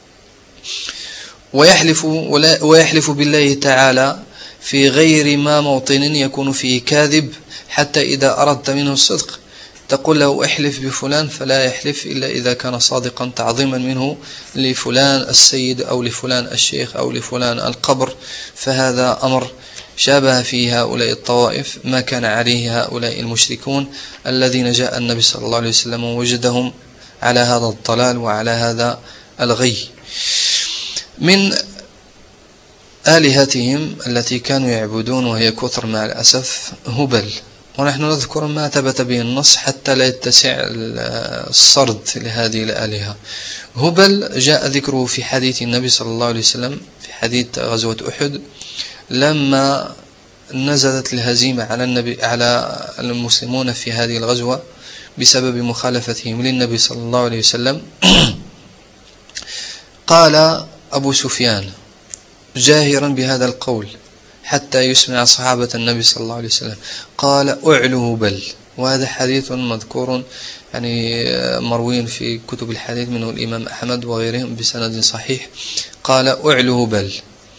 ويحلف, ويحلف بالله تعالى في غير ما موطن يكون فيه كاذب، حتى إذا أردت منه الصدق تقول له احلف بفلان فلا يحلف إلا إذا كان صادقا تعظيما منه لفلان السيد أو لفلان الشيخ أو لفلان القبر. فهذا أمر شابه فيه هؤلاء الطوائف ما كان عليه هؤلاء المشركون الذين جاء النبي صلى الله عليه وسلم ووجدهم على هذا الضلال وعلى هذا الغي. من آلهتهم التي كانوا يعبدون وهي كثر مع الأسف هبل، ونحن نذكر ما ثبت به النص حتى لا يتسع السرد لهذه الآلهة. هبل جاء ذكره في حديث النبي صلى الله عليه وسلم في حديث غزوة أحد، لما نزلت الهزيمة على النبي على المسلمون في هذه الغزوة بسبب مخالفتهم للنبي صلى الله عليه وسلم. قال أبو سفيان جاهرا بهذا القول حتى يسمع صحابة النبي صلى الله عليه وسلم، قال أعلو هبل. وهذا حديث مذكور يعني مروي في كتب الحديث منه الإمام أحمد وغيرهم بسند صحيح. قال أعلو هبل.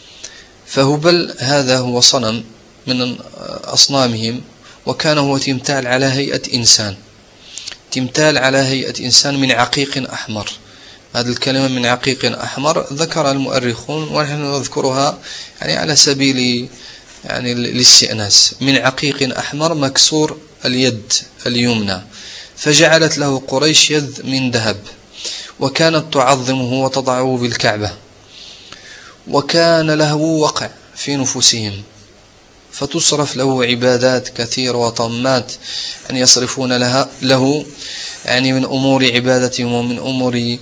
فهبل هذا هو صنم من أصنامهم، وكان هو تمثال على هيئة إنسان، تمثال على هيئة إنسان من عقيق أحمر. هذه الكلمة من عقيق أحمر ذكر المؤرخون ونحن نذكرها يعني على سبيل يعني الاستئناس. من عقيق أحمر مكسور اليد اليمنى، فجعلت له قريش يد من ذهب، وكانت تعظمه وتضعه بالكعبة، وكان له وقع في نفوسهم، فتصرف له عبادات كثيرة وطمات يعني يصرفون لها له يعني من أمور عبادتهم ومن أمور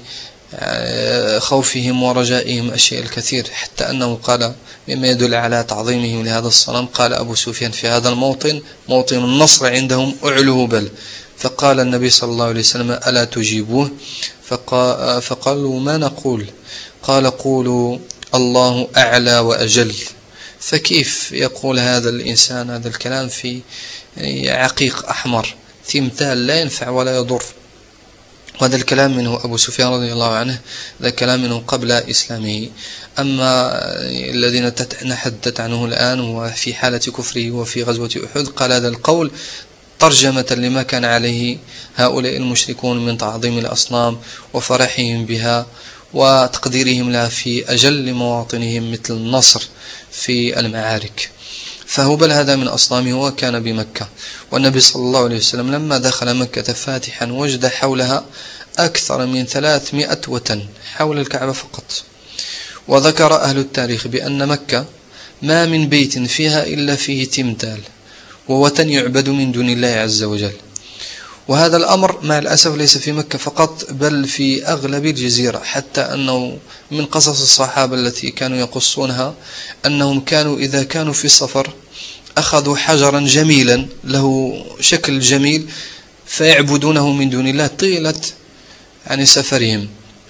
خوفهم ورجائهم أشياء الكثير، حتى أنه قال مما يدل على تعظيمهم لهذا الصنم، قال أبو سفيان في هذا الموطن موطن النصر عندهم أعلو هبل. فقال النبي صلى الله عليه وسلم ألا تجيبوه؟ فقالوا ما نقول؟ قال قولوا الله أعلى وأجل. فكيف يقول هذا الإنسان هذا الكلام في يعني عقيق أحمر تمثال لا ينفع ولا يضر؟ وهذا الكلام منه أبو سفيان رضي الله عنه، هذا الكلام منه قبل إسلامه. أما الذين نتحدث عنه الآن وفي حالة كفره وفي غزوة أحد قال هذا القول ترجمة لما كان عليه هؤلاء المشركون من تعظيم الأصنام وفرحهم بها وتقديرهم لها في أجل مواطنهم مثل النصر في المعارك. فهبل هذا من أصنامه وكان بمكة، والنبي صلى الله عليه وسلم لما دخل مكة فاتحا وجد حولها أكثر من ثلاثمائة وتن حول الكعبة فقط. وذكر أهل التاريخ بأن مكة ما من بيت فيها إلا فيه تمثال ووتن يعبد من دون الله عز وجل. وهذا الأمر مع الأسف ليس في مكة فقط بل في أغلب الجزيرة، حتى أنه من قصص الصحابة التي كانوا يقصونها أنهم كانوا إذا كانوا في السفر أخذوا حجرا جميلا له شكل جميل فيعبدونه من دون الله طيلة عن سفرهم،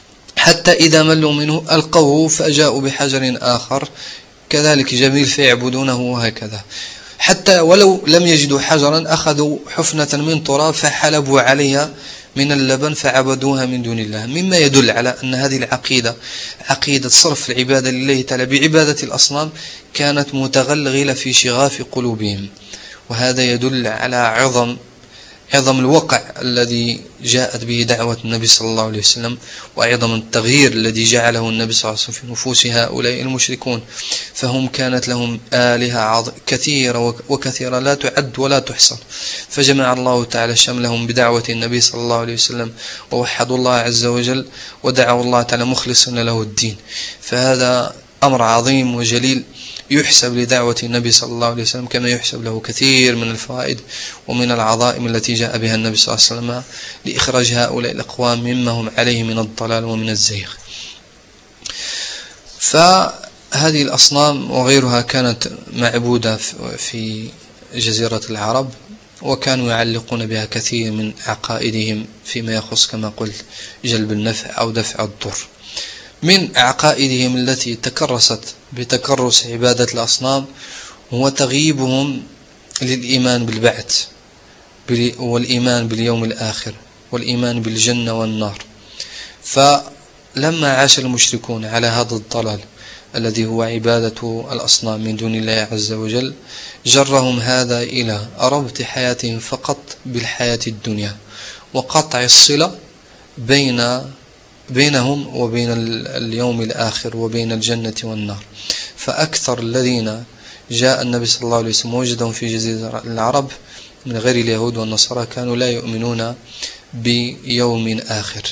حتى إذا ملوا منه ألقوه فجاءوا بحجر آخر كذلك جميل فيعبدونه وهكذا، حتى ولو لم يجدوا حجرا أخذوا حفنة من تراب فحلبوا عليها من اللبن فعبدوها من دون الله. مما يدل على أن هذه العقيدة عقيدة صرف العبادة لله تعالى بعبادة الأصنام كانت متغلغلة في شغاف قلوبهم. وهذا يدل على عظم عظم الوقع الذي جاءت به دعوة النبي صلى الله عليه وسلم، وعظم التغيير الذي جعله النبي صلى الله عليه وسلم في نفوس هؤلاء المشركون. فهم كانت لهم آلهة كثيرة وكثيرة لا تعد ولا تحصى، فجمع الله تعالى شملهم بدعوة النبي صلى الله عليه وسلم ووحدوا الله عز وجل ودعوا الله تعالى مخلصين له الدين. فهذا أمر عظيم وجليل يحسب لدعوة النبي صلى الله عليه وسلم كما يحسب له كثير من الفوائد ومن العظائم التي جاء بها النبي صلى الله عليه وسلم لإخراج هؤلاء الأقوام مما هم عليه من الضلال ومن الزيغ. فهذه الأصنام وغيرها كانت معبودة في جزيرة العرب، وكانوا يعلقون بها كثير من عقائدهم فيما يخص كما قلت جلب النفع أو دفع الضر. من عقائدهم التي تكرست بتكرس عبادة الأصنام هو تغييبهم للإيمان بالبعث والإيمان باليوم الآخر والإيمان بالجنة والنار. فلما عاش المشركون على هذا الضلال الذي هو عبادة الأصنام من دون الله عز وجل، جرهم هذا إلى ربط حياتهم فقط بالحياة الدنيا وقطع الصلة بين بينهم وبين اليوم الآخر وبين الجنة والنار. فأكثر الذين جاء النبي صلى الله عليه وسلم وجدهم في جزيرة العرب من غير اليهود والنصارى كانوا لا يؤمنون بيوم آخر،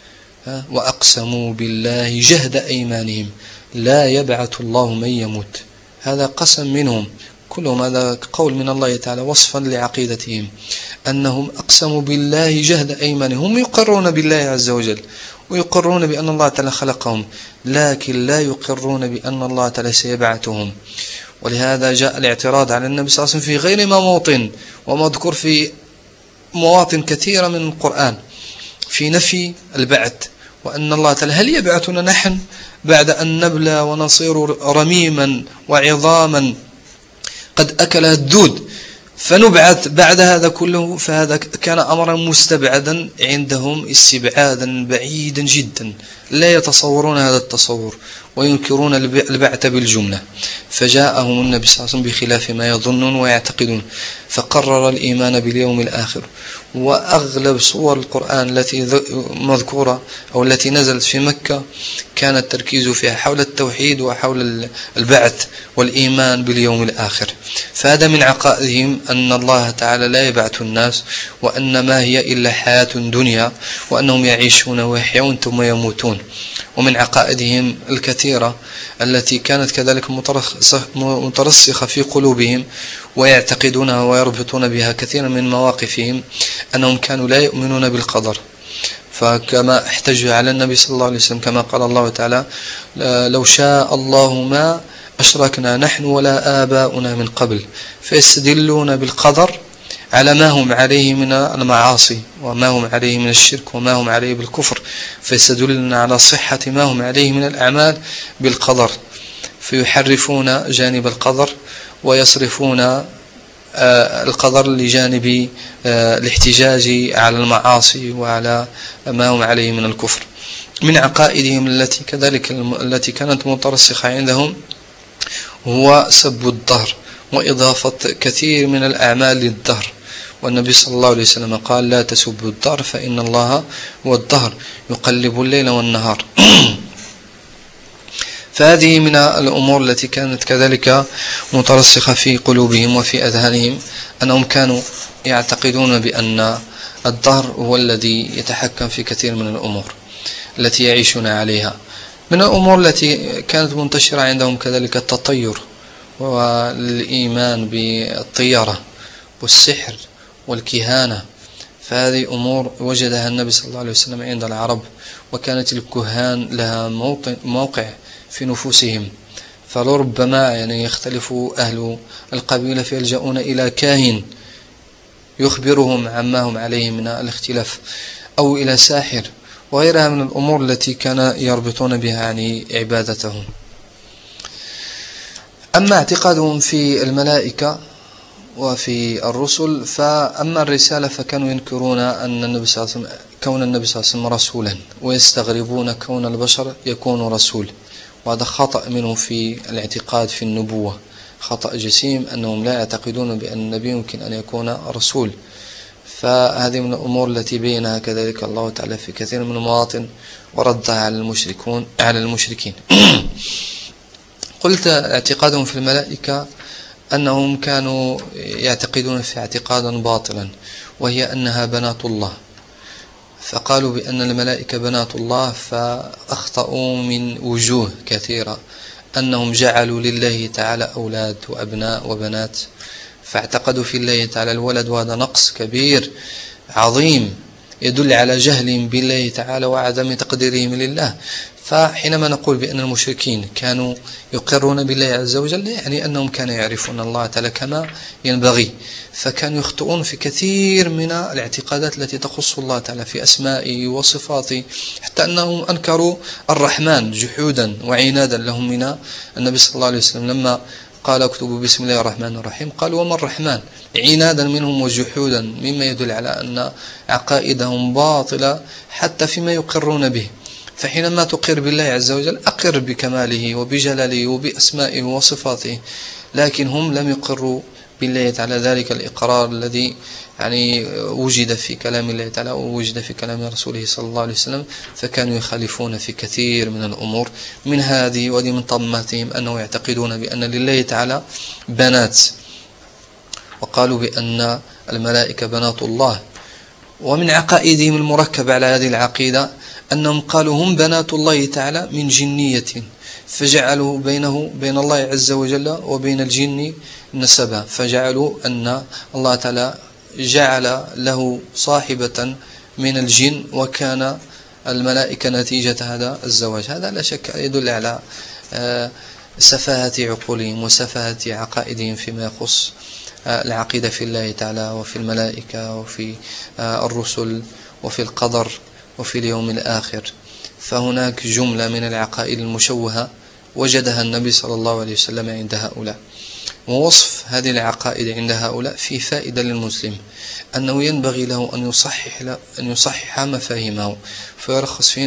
وأقسموا بالله جهد أيمانهم لا يبعث الله من يموت. هذا قسم منهم كلهم، هذا قول من الله تعالى وصفا لعقيدتهم أنهم أقسموا بالله جهد أيمانهم. هم يقرون بالله عز وجل ويقرون بأن الله تعالى خلقهم، لكن لا يقرون بأن الله تعالى سيبعثهم. ولهذا جاء الاعتراض على النبي صلى الله عليه وسلم في غير ما موطن ومذكور في مواطن كثيرة من القرآن في نفي البعث، وأن الله تعالى هل يبعثنا نحن بعد أن نبلى ونصير رميما وعظاما قد أكلها الدود فنبعث بعد هذا كله؟ فهذا كان أمرا مستبعدا عندهم استبعادا بعيدا جدا، لا يتصورون هذا التصور وينكرون البعث بالجملة. فجاءهم النبي صلى الله عليه وسلم بخلاف ما يظنون ويعتقدون، فقرر الإيمان باليوم الآخر. وأغلب صور القرآن التي مذكورة أو التي نزلت في مكة كان التركيز فيها حول التوحيد وحول البعث والإيمان باليوم الآخر. فهذا من عقائدهم أن الله تعالى لا يبعث الناس، وأن ما هي إلا حياة دنيا، وأنهم يعيشون ويحيون ثم يموتون. ومن عقائدهم الكثيرة التي كانت كذلك مترسخة في قلوبهم ويعتقدونها ويربطون بها كثيرا من مواقفهم أنهم كانوا لا يؤمنون بالقدر. فكما احتجوا على النبي صلى الله عليه وسلم كما قال الله تعالى لو شاء الله ما أشركنا نحن ولا آباؤنا من قبل، فيستدلون بالقدر على ما هم عليه من المعاصي وما هم عليه من الشرك وما هم عليه بالكفر، فيستدلون على صحة ما هم عليه من الأعمال بالقدر، فيحرفون جانب القدر ويصرفون القدر لجانب الاحتجاج على المعاصي وعلى ما هم عليه من الكفر. من عقائدهم التي كذلك التي كانت مترسخة عندهم هو سب الدهر وإضافة كثير من الأعمال للدهر. والنبي صلى الله عليه وسلم قال لا تسبوا الدهر فإن الله هو الدهر يقلب الليل والنهار. فهذه من الأمور التي كانت كذلك مترسخة في قلوبهم وفي أذهانهم، أنهم كانوا يعتقدون بأن الدهر هو الذي يتحكم في كثير من الأمور التي يعيشون عليها. من الأمور التي كانت منتشرة عندهم كذلك التطير والإيمان بالطيرة والسحر والكهانة. فهذه أمور وجدها النبي صلى الله عليه وسلم عند العرب، وكانت الكهان لها موقع في نفوسهم. فلربما يعني يختلف أهل القبيلة فيلجؤون إلى كاهن يخبرهم عما هم عليه من الاختلاف، أو إلى ساحر وغيرها من الأمور التي كان يربطون بها يعني عبادتهم. أما اعتقادهم في الملائكة وفي الرسل، فأما الرسالة فكانوا ينكرون أن النبي صلى الله عليه وسلم كون النبي صلى الله عليه وسلم رسولا، ويستغربون كون البشر يكون رسول. وهذا خطأ منه في الاعتقاد في النبوة، خطأ جسيم أنهم لا يعتقدون بأن النبي يمكن أن يكون رسول. فهذه من الأمور التي بينها كذلك الله تعالى في كثير من المواطن وردها على المشركون على المشركين. قلت اعتقادهم في الملائكة أنهم كانوا يعتقدون في اعتقادا باطلا، وهي أنها بنات الله. فقالوا بأن الملائكة بنات الله، فأخطأوا من وجوه كثيرة. أنهم جعلوا لله تعالى أولاد وأبناء وبنات، فاعتقدوا في الله تعالى الولد، وهذا نقص كبير عظيم يدل على جهلهم بالله تعالى وعدم تقديرهم لله. فحينما نقول بأن المشركين كانوا يقرون بالله عز وجل، يعني أنهم كانوا يعرفون الله تعالى كما ينبغي، فكانوا يخطئون في كثير من الاعتقادات التي تخص الله تعالى في أسمائه وصفاته، حتى أنهم أنكروا الرحمن جحودا وعنادا لهم من النبي صلى الله عليه وسلم. لما قال اكتبوا بسم الله الرحمن الرحيم قالوا وما الرحمن، عنادا منهم وجحودا، مما يدل على أن عقائدهم باطلة حتى فيما يقرون به. فحينما تقر بالله عز وجل أقر بكماله وبجلاله وبأسمائه وصفاته، لكن هم لم يقروا بالله تعالى ذلك الإقرار الذي يعني وجد في كلام الله تعالى ووجد في كلام رسوله صلى الله عليه وسلم، فكانوا يخالفون في كثير من الأمور. من هذه ودي من طماتهم أنه يعتقدون بأن لله تعالى بنات، وقالوا بأن الملائكة بنات الله. ومن عقائدهم المركبة على هذه العقيدة أنهم قالوا هم بنات الله تعالى من جنية، فجعلوا بينه بين الله عز وجل وبين الجن نسبا، فجعلوا أن الله تعالى جعل له صاحبة من الجن، وكان الملائكة نتيجة هذا الزواج. هذا لا شك يدل على سفاهة عقولهم وسفاهة عقائدهم فيما يخص العقيدة في الله تعالى وفي الملائكة وفي الرسل وفي القدر وفي اليوم الآخر. فهناك جملة من العقائد المشوهة وجدها النبي صلى الله عليه وسلم عند هؤلاء. ووصف هذه العقائد عند هؤلاء في فائدة للمسلم، أنه ينبغي له أن يصحح أن يصحح مفاهيمه، فيرخص في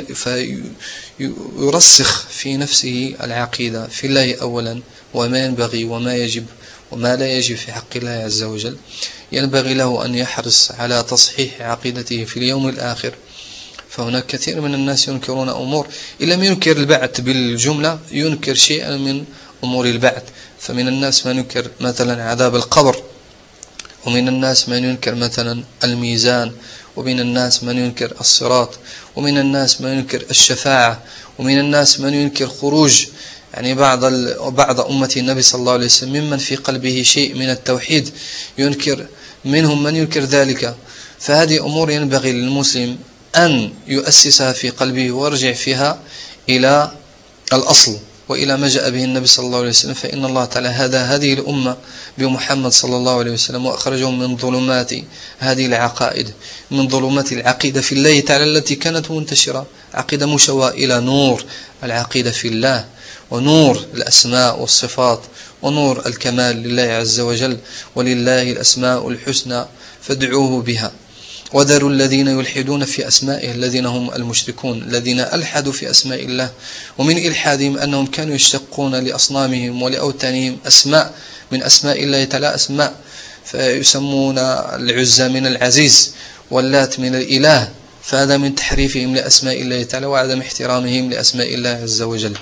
فيرسخ في نفسه العقيدة في الله أولا، وما ينبغي وما يجب وما لا يجب في حق الله عز وجل. ينبغي له أن يحرص على تصحيح عقيدته في اليوم الآخر. فهناك كثير من الناس ينكرون أمور، إن لم ينكر البعث بالجملة ينكر شيئا من أمور البعث. فمن الناس من ينكر مثلا عذاب القبر، ومن الناس من ينكر مثلا الميزان، ومن الناس من ينكر الصراط، ومن الناس من ينكر الشفاعة، ومن الناس من ينكر خروج يعني بعض بعض أمة النبي صلى الله عليه وسلم ممن في قلبه شيء من التوحيد، ينكر منهم من ينكر ذلك. فهذه أمور ينبغي للمسلم أن يؤسسها في قلبه ويرجع فيها إلى الأصل وإلى ما جاء به النبي صلى الله عليه وسلم. فإن الله تعالى هدى هذه الأمة بمحمد صلى الله عليه وسلم وأخرجهم من ظلمات هذه العقائد، من ظلمات العقيدة في الله تعالى التي كانت منتشرة، عقيدة مشوهة، إلى نور العقيدة في الله، ونور الأسماء والصفات، ونور الكمال لله عز وجل. ولله الأسماء الحسنى فادعوه بها وذروا الذين يلحدون في أسمائه الذين هم المشركون الذين ألحدوا في أسماء الله. ومن إلحادهم أنهم كانوا يشتقون لأصنامهم ولأوثانهم أسماء من أسماء الله تعالى، أسماء فيسمون العزى من العزيز واللات من الإله، فهذا من تحريفهم لأسماء الله تعالى وعدم احترامهم لأسماء الله عز وجل.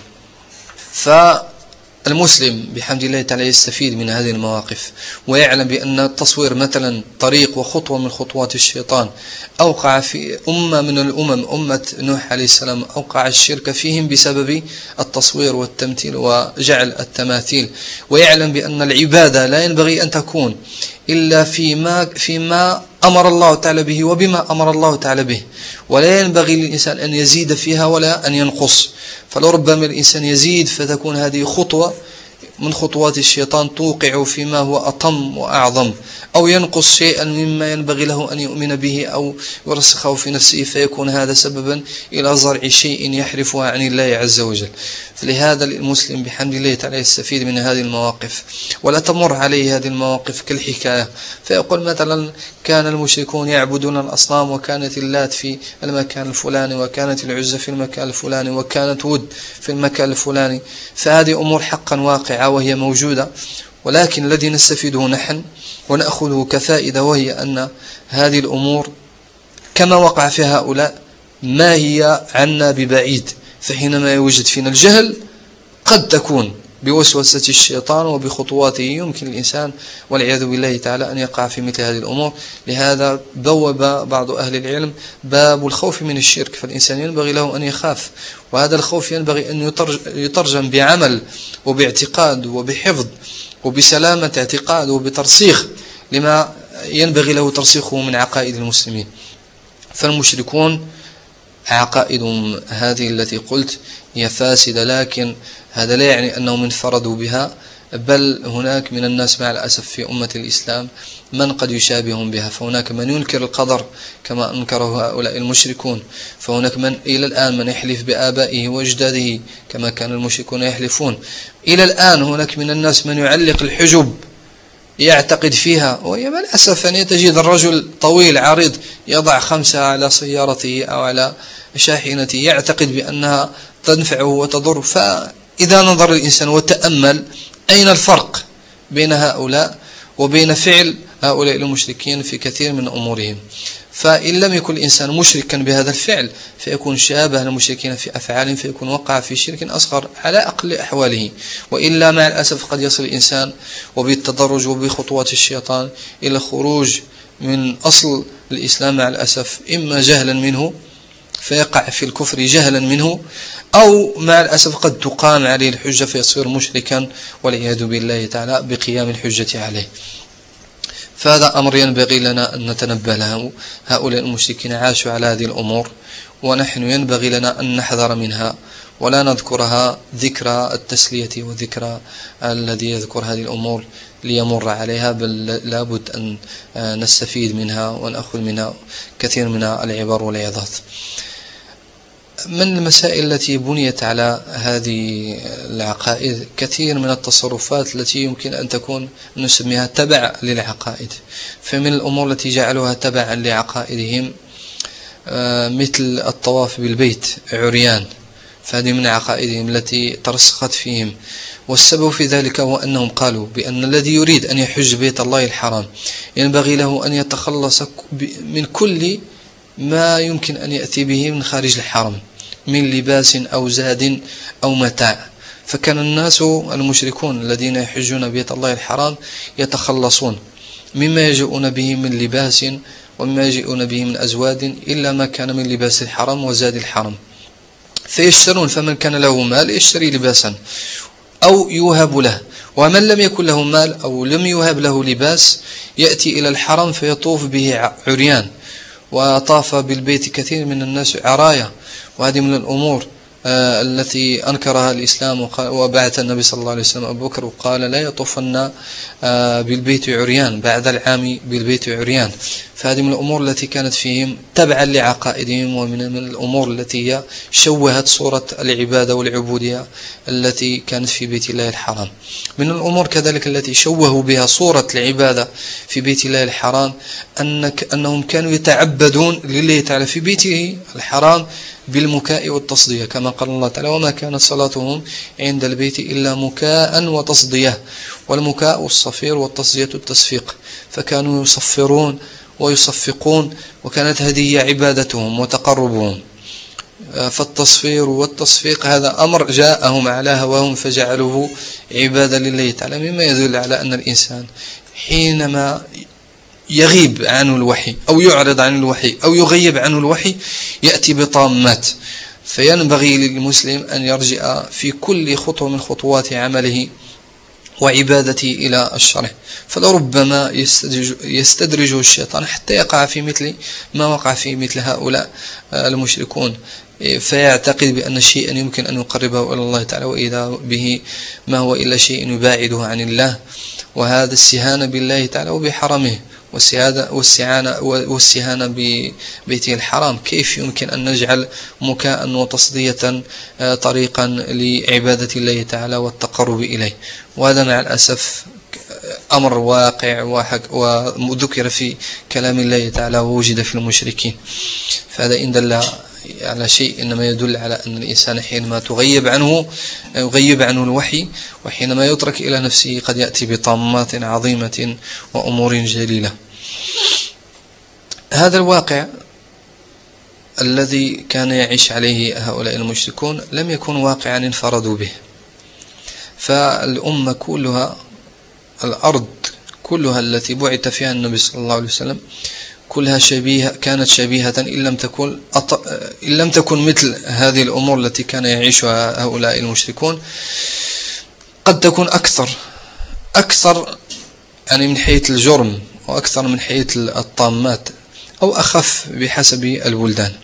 فالمسلم بحمد الله تعالى يستفيد من هذه المواقف، ويعلم بأن التصوير مثلا طريق وخطوة من خطوات الشيطان. أوقع في أمة من الأمم، أمة نوح عليه السلام، أوقع الشرك فيهم بسبب التصوير والتمثيل وجعل التماثيل. ويعلم بأن العبادة لا ينبغي أن تكون إلا فيما, فيما أمر الله تعالى به وبما أمر الله تعالى به، ولا ينبغي للإنسان أن يزيد فيها ولا أن ينقص. فلربما الإنسان يزيد فتكون هذه خطوة من خطوات الشيطان توقع فيما هو أطم وأعظم، أو ينقص شيئا مما ينبغي له أن يؤمن به أو يرسخه في نفسه، فيكون هذا سببا إلى زرع شيء يحرفها عن الله عز وجل. فلهذا المسلم بحمد الله تعالى يستفيد من هذه المواقف، ولا تمر عليه هذه المواقف كالحكاية، فيقول مثلا كان المشركون يعبدون الأصنام، وكانت اللات في المكان الفلاني، وكانت العزى في المكان الفلاني، وكانت ود في المكان الفلاني. فهذه أمور حقا واقعة وهي موجودة، ولكن الذي نستفيده نحن ونأخذه كفائدة وهي أن هذه الأمور كما وقع في هؤلاء ما هي عنا ببعيد. فحينما يوجد فينا الجهل قد تكون بوسوسة الشيطان وبخطواته يمكن الإنسان والعياذ بالله تعالى أن يقع في مثل هذه الأمور. لهذا بوب بعض أهل العلم باب الخوف من الشرك، فالإنسان ينبغي له أن يخاف، وهذا الخوف ينبغي أن يترجم بعمل وباعتقاد وبحفظ وبسلامة اعتقاد وبترسيخ لما ينبغي له ترسيخه من عقائد المسلمين. فالمشركون عقائدهم هذه التي قلت هي فاسدة، لكن هذا لا يعني أنهم انفردوا بها، بل هناك من الناس مع الأسف في أمة الإسلام من قد يشابههم بها. فهناك من ينكر القدر كما أنكره هؤلاء المشركون، فهناك من إلى الآن من يحلف بآبائه وأجداده كما كان المشركون يحلفون. إلى الآن هناك من الناس من يعلق الحجب يعتقد فيها، وهي مع الأسف أن تجد الرجل طويل عريض يضع خمسة على سيارته أو على شاحنته يعتقد بأنها تنفعه وتضر. فإذا نظر الإنسان وتأمل أين الفرق بين هؤلاء وبين فعل هؤلاء المشركين في كثير من أمورهم؟ فإن لم يكن الإنسان مشركا بهذا الفعل فيكون شابه المشركين في أفعالهم، فيكون وقع في شرك أصغر على أقل أحواله. وإلا مع الأسف قد يصل الإنسان وبالتدرج وبخطوات الشيطان إلى الخروج من أصل الإسلام مع الأسف، إما جهلا منه فيقع في الكفر جهلا منه، أو مع الأسف قد تقام عليه الحجة فيصير مشركا والعياذ بالله تعالى بقيام الحجة عليه. فهذا أمر ينبغي لنا أن نتنبه له. هؤلاء المشركين عاشوا على هذه الأمور، ونحن ينبغي لنا أن نحذر منها ولا نذكرها ذكرى التسلية وذكرى الذي يذكر هذه الأمور ليمر عليها، بل لابد أن نستفيد منها ونأخذ منها كثير من العبر والعظات. من المسائل التي بنيت على هذه العقائد كثير من التصرفات التي يمكن أن تكون نسميها تبع للعقائد. فمن الأمور التي جعلوها تبعا لعقائدهم مثل الطواف بالبيت عريان، فهذه من عقائدهم التي ترسخت فيهم. والسبب في ذلك هو أنهم قالوا بأن الذي يريد أن يحج بيت الله الحرام ينبغي له أن يتخلص من كل ما يمكن أن يأتي به من خارج الحرم من لباس أو زاد أو متاع. فكان الناس المشركون الذين يحجون بيت الله الحرام يتخلصون مما يجيئون به من لباس ومما يجيئون به من أزواد إلا ما كان من لباس الحرم وزاد الحرم، فيشترون. فمن كان له مال يشتري لباسا أو يوهب له، ومن لم يكن له مال أو لم يوهب له لباس يأتي إلى الحرم فيطوف به عريان. وطاف بالبيت كثير من الناس عرايا، وهذه من الأمور آه التي أنكرها الإسلام. وبعث النبي صلى الله عليه وسلم أبو بكر وقال لا يطوفن آه بالبيت عريان بعد العام بالبيت عريان. فهذه من الأمور التي كانت فيهم تبعا لعقائدهم، ومن من الأمور التي هي شوهت صورة العبادة والعبودية التي كانت في بيت الله الحرام. من الأمور كذلك التي شوهوا بها صورة العبادة في بيت الله الحرام أنك أنهم كانوا يتعبدون لله تعالى في بيته الحرام بالمكاء والتصدية، كما قال الله تعالى وما كانت صلاتهم عند البيت إلا مكاء وتصدية. والمكاء والصفير والتصدية التصفيق، فكانوا يصفرون ويصفقون، وكانت هذه عبادتهم وتقربهم. فالتصفير والتصفيق هذا أمر جاءهم على هواهم فجعلوه عبادة لله تعالى، مما يدل على أن الإنسان حينما يغيب عنه الوحي أو يعرض عن الوحي أو يغيب عنه الوحي يأتي بطامات. فينبغي للمسلم أن يرجع في كل خطوة من خطوات عمله وعبادته إلى الشرع، فلربما يستدرج يستدرجه الشيطان حتى يقع في مثل ما وقع في مثل هؤلاء المشركون، فيعتقد بأن شيئا يمكن أن يقربه إلى الله تعالى وإذا به ما هو إلا شيء يباعده عن الله. وهذا السهانة بالله تعالى وبحرمه والسعانة والسهانة ببيته الحرام. كيف يمكن أن نجعل مكاء وتصدية طريقا لعبادة الله تعالى والتقرب إليه؟ وهذا مع الأسف أمر واقع وذكر في كلام الله تعالى ووجد في المشركين. فهذا إن دل على شيء إنما يدل على أن الإنسان حينما تغيب عنه يغيب عنه الوحي، وحينما يترك إلى نفسه قد يأتي بطامات عظيمة وأمور جليلة. هذا الواقع الذي كان يعيش عليه هؤلاء المشركون لم يكن واقعا انفردوا به، فالأمة كلها، الأرض كلها التي بعث فيها النبي صلى الله عليه وسلم كلها شبيهة، كانت شبيهة إن لم تكن أط... إن لم تكن مثل هذه الأمور التي كان يعيشها هؤلاء المشركون، قد تكون أكثر أكثر يعني من حيث الجرم، وأكثر من حيث الطامات، أو أخف بحسب البلدان.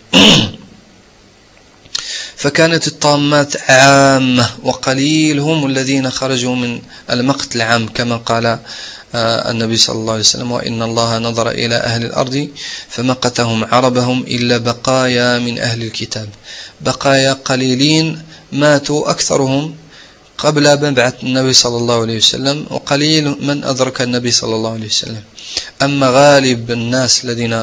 فكانت الطامات عامة، وقليل هم الذين خرجوا من المقت العام، كما قال النبي صلى الله عليه وسلم: وإن الله نظر إلى أهل الأرض فمقتهم عربهم إلا بقايا من أهل الكتاب. بقايا قليلين ماتوا أكثرهم قبل مبعث النبي صلى الله عليه وسلم، وقليل من أدرك النبي صلى الله عليه وسلم. أما غالب الناس الذين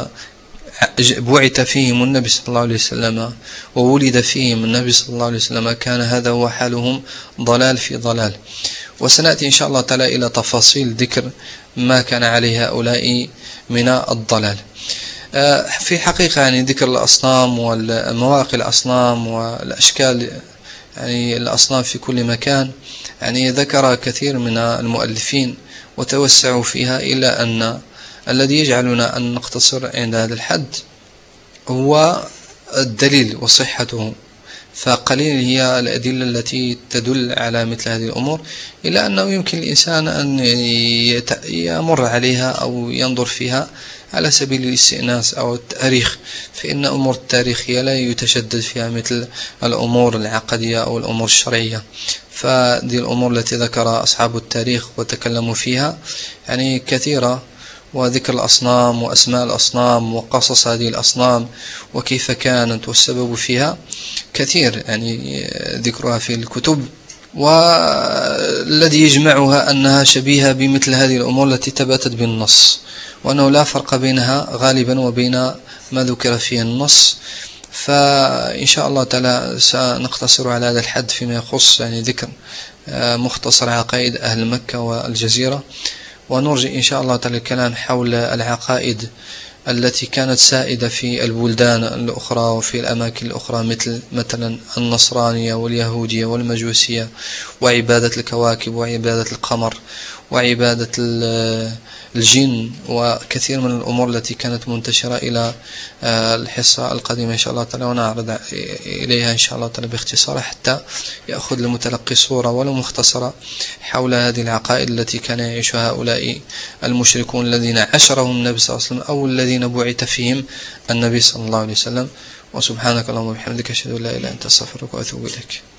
بعث فيهم النبي صلى الله عليه وسلم وولد فيهم النبي صلى الله عليه وسلم كان هذا هو حالهم، ضلال في ضلال. وسنأتي إن شاء الله تعالى إلى تفاصيل ذكر ما كان عليه هؤلاء من الضلال. في حقيقة يعني ذكر الأصنام والمواقع الأصنام والأشكال، يعني الأصنام في كل مكان، يعني ذكر كثير من المؤلفين وتوسعوا فيها، إلا أن الذي يجعلنا أن نقتصر عند هذا الحد هو الدليل وصحته. فقليل هي الأدلة التي تدل على مثل هذه الأمور، إلا أنه يمكن الإنسان أن يمر عليها أو ينظر فيها على سبيل الاستئناس أو التاريخ، فإن أمور التاريخية لا يتشدد فيها مثل الأمور العقدية أو الأمور الشرعية. فدي الأمور التي ذكر أصحاب التاريخ وتكلموا فيها يعني كثيرة، وذكر الأصنام وأسماء الأصنام وقصص هذه الأصنام وكيف كانت والسبب فيها كثير، يعني ذكرها في الكتب. والذي يجمعها أنها شبيهة بمثل هذه الأمور التي ثبتت بالنص، وأنه لا فرق بينها غالبا وبين ما ذكر فيه النص. فإن شاء الله تعالى سنقتصر على هذا الحد فيما يخص يعني ذكر مختصر عقائد أهل مكة والجزيرة، ونرجع إن شاء الله تعالى الكلام حول العقائد التي كانت سائدة في البلدان الأخرى وفي الأماكن الأخرى، مثل مثلا النصرانية واليهودية والمجوسية، وعبادة الكواكب وعبادة القمر وعبادة الجن، وكثير من الأمور التي كانت منتشرة إلى الحصة القادمة إن شاء الله تعالى، ونعرض إليها إن شاء الله تعالى باختصار، حتى يأخذ المتلقي صورة ولو مختصرة حول هذه العقائد التي كان يعيشها هؤلاء المشركون الذين عشرهم النبي صلى الله عليه وسلم، أو الذين بعث فيهم النبي صلى الله عليه وسلم. وسبحانك اللهم وبحمدك أشهد أن لا إله إلا أنت أستغفرك وأتوب إليك.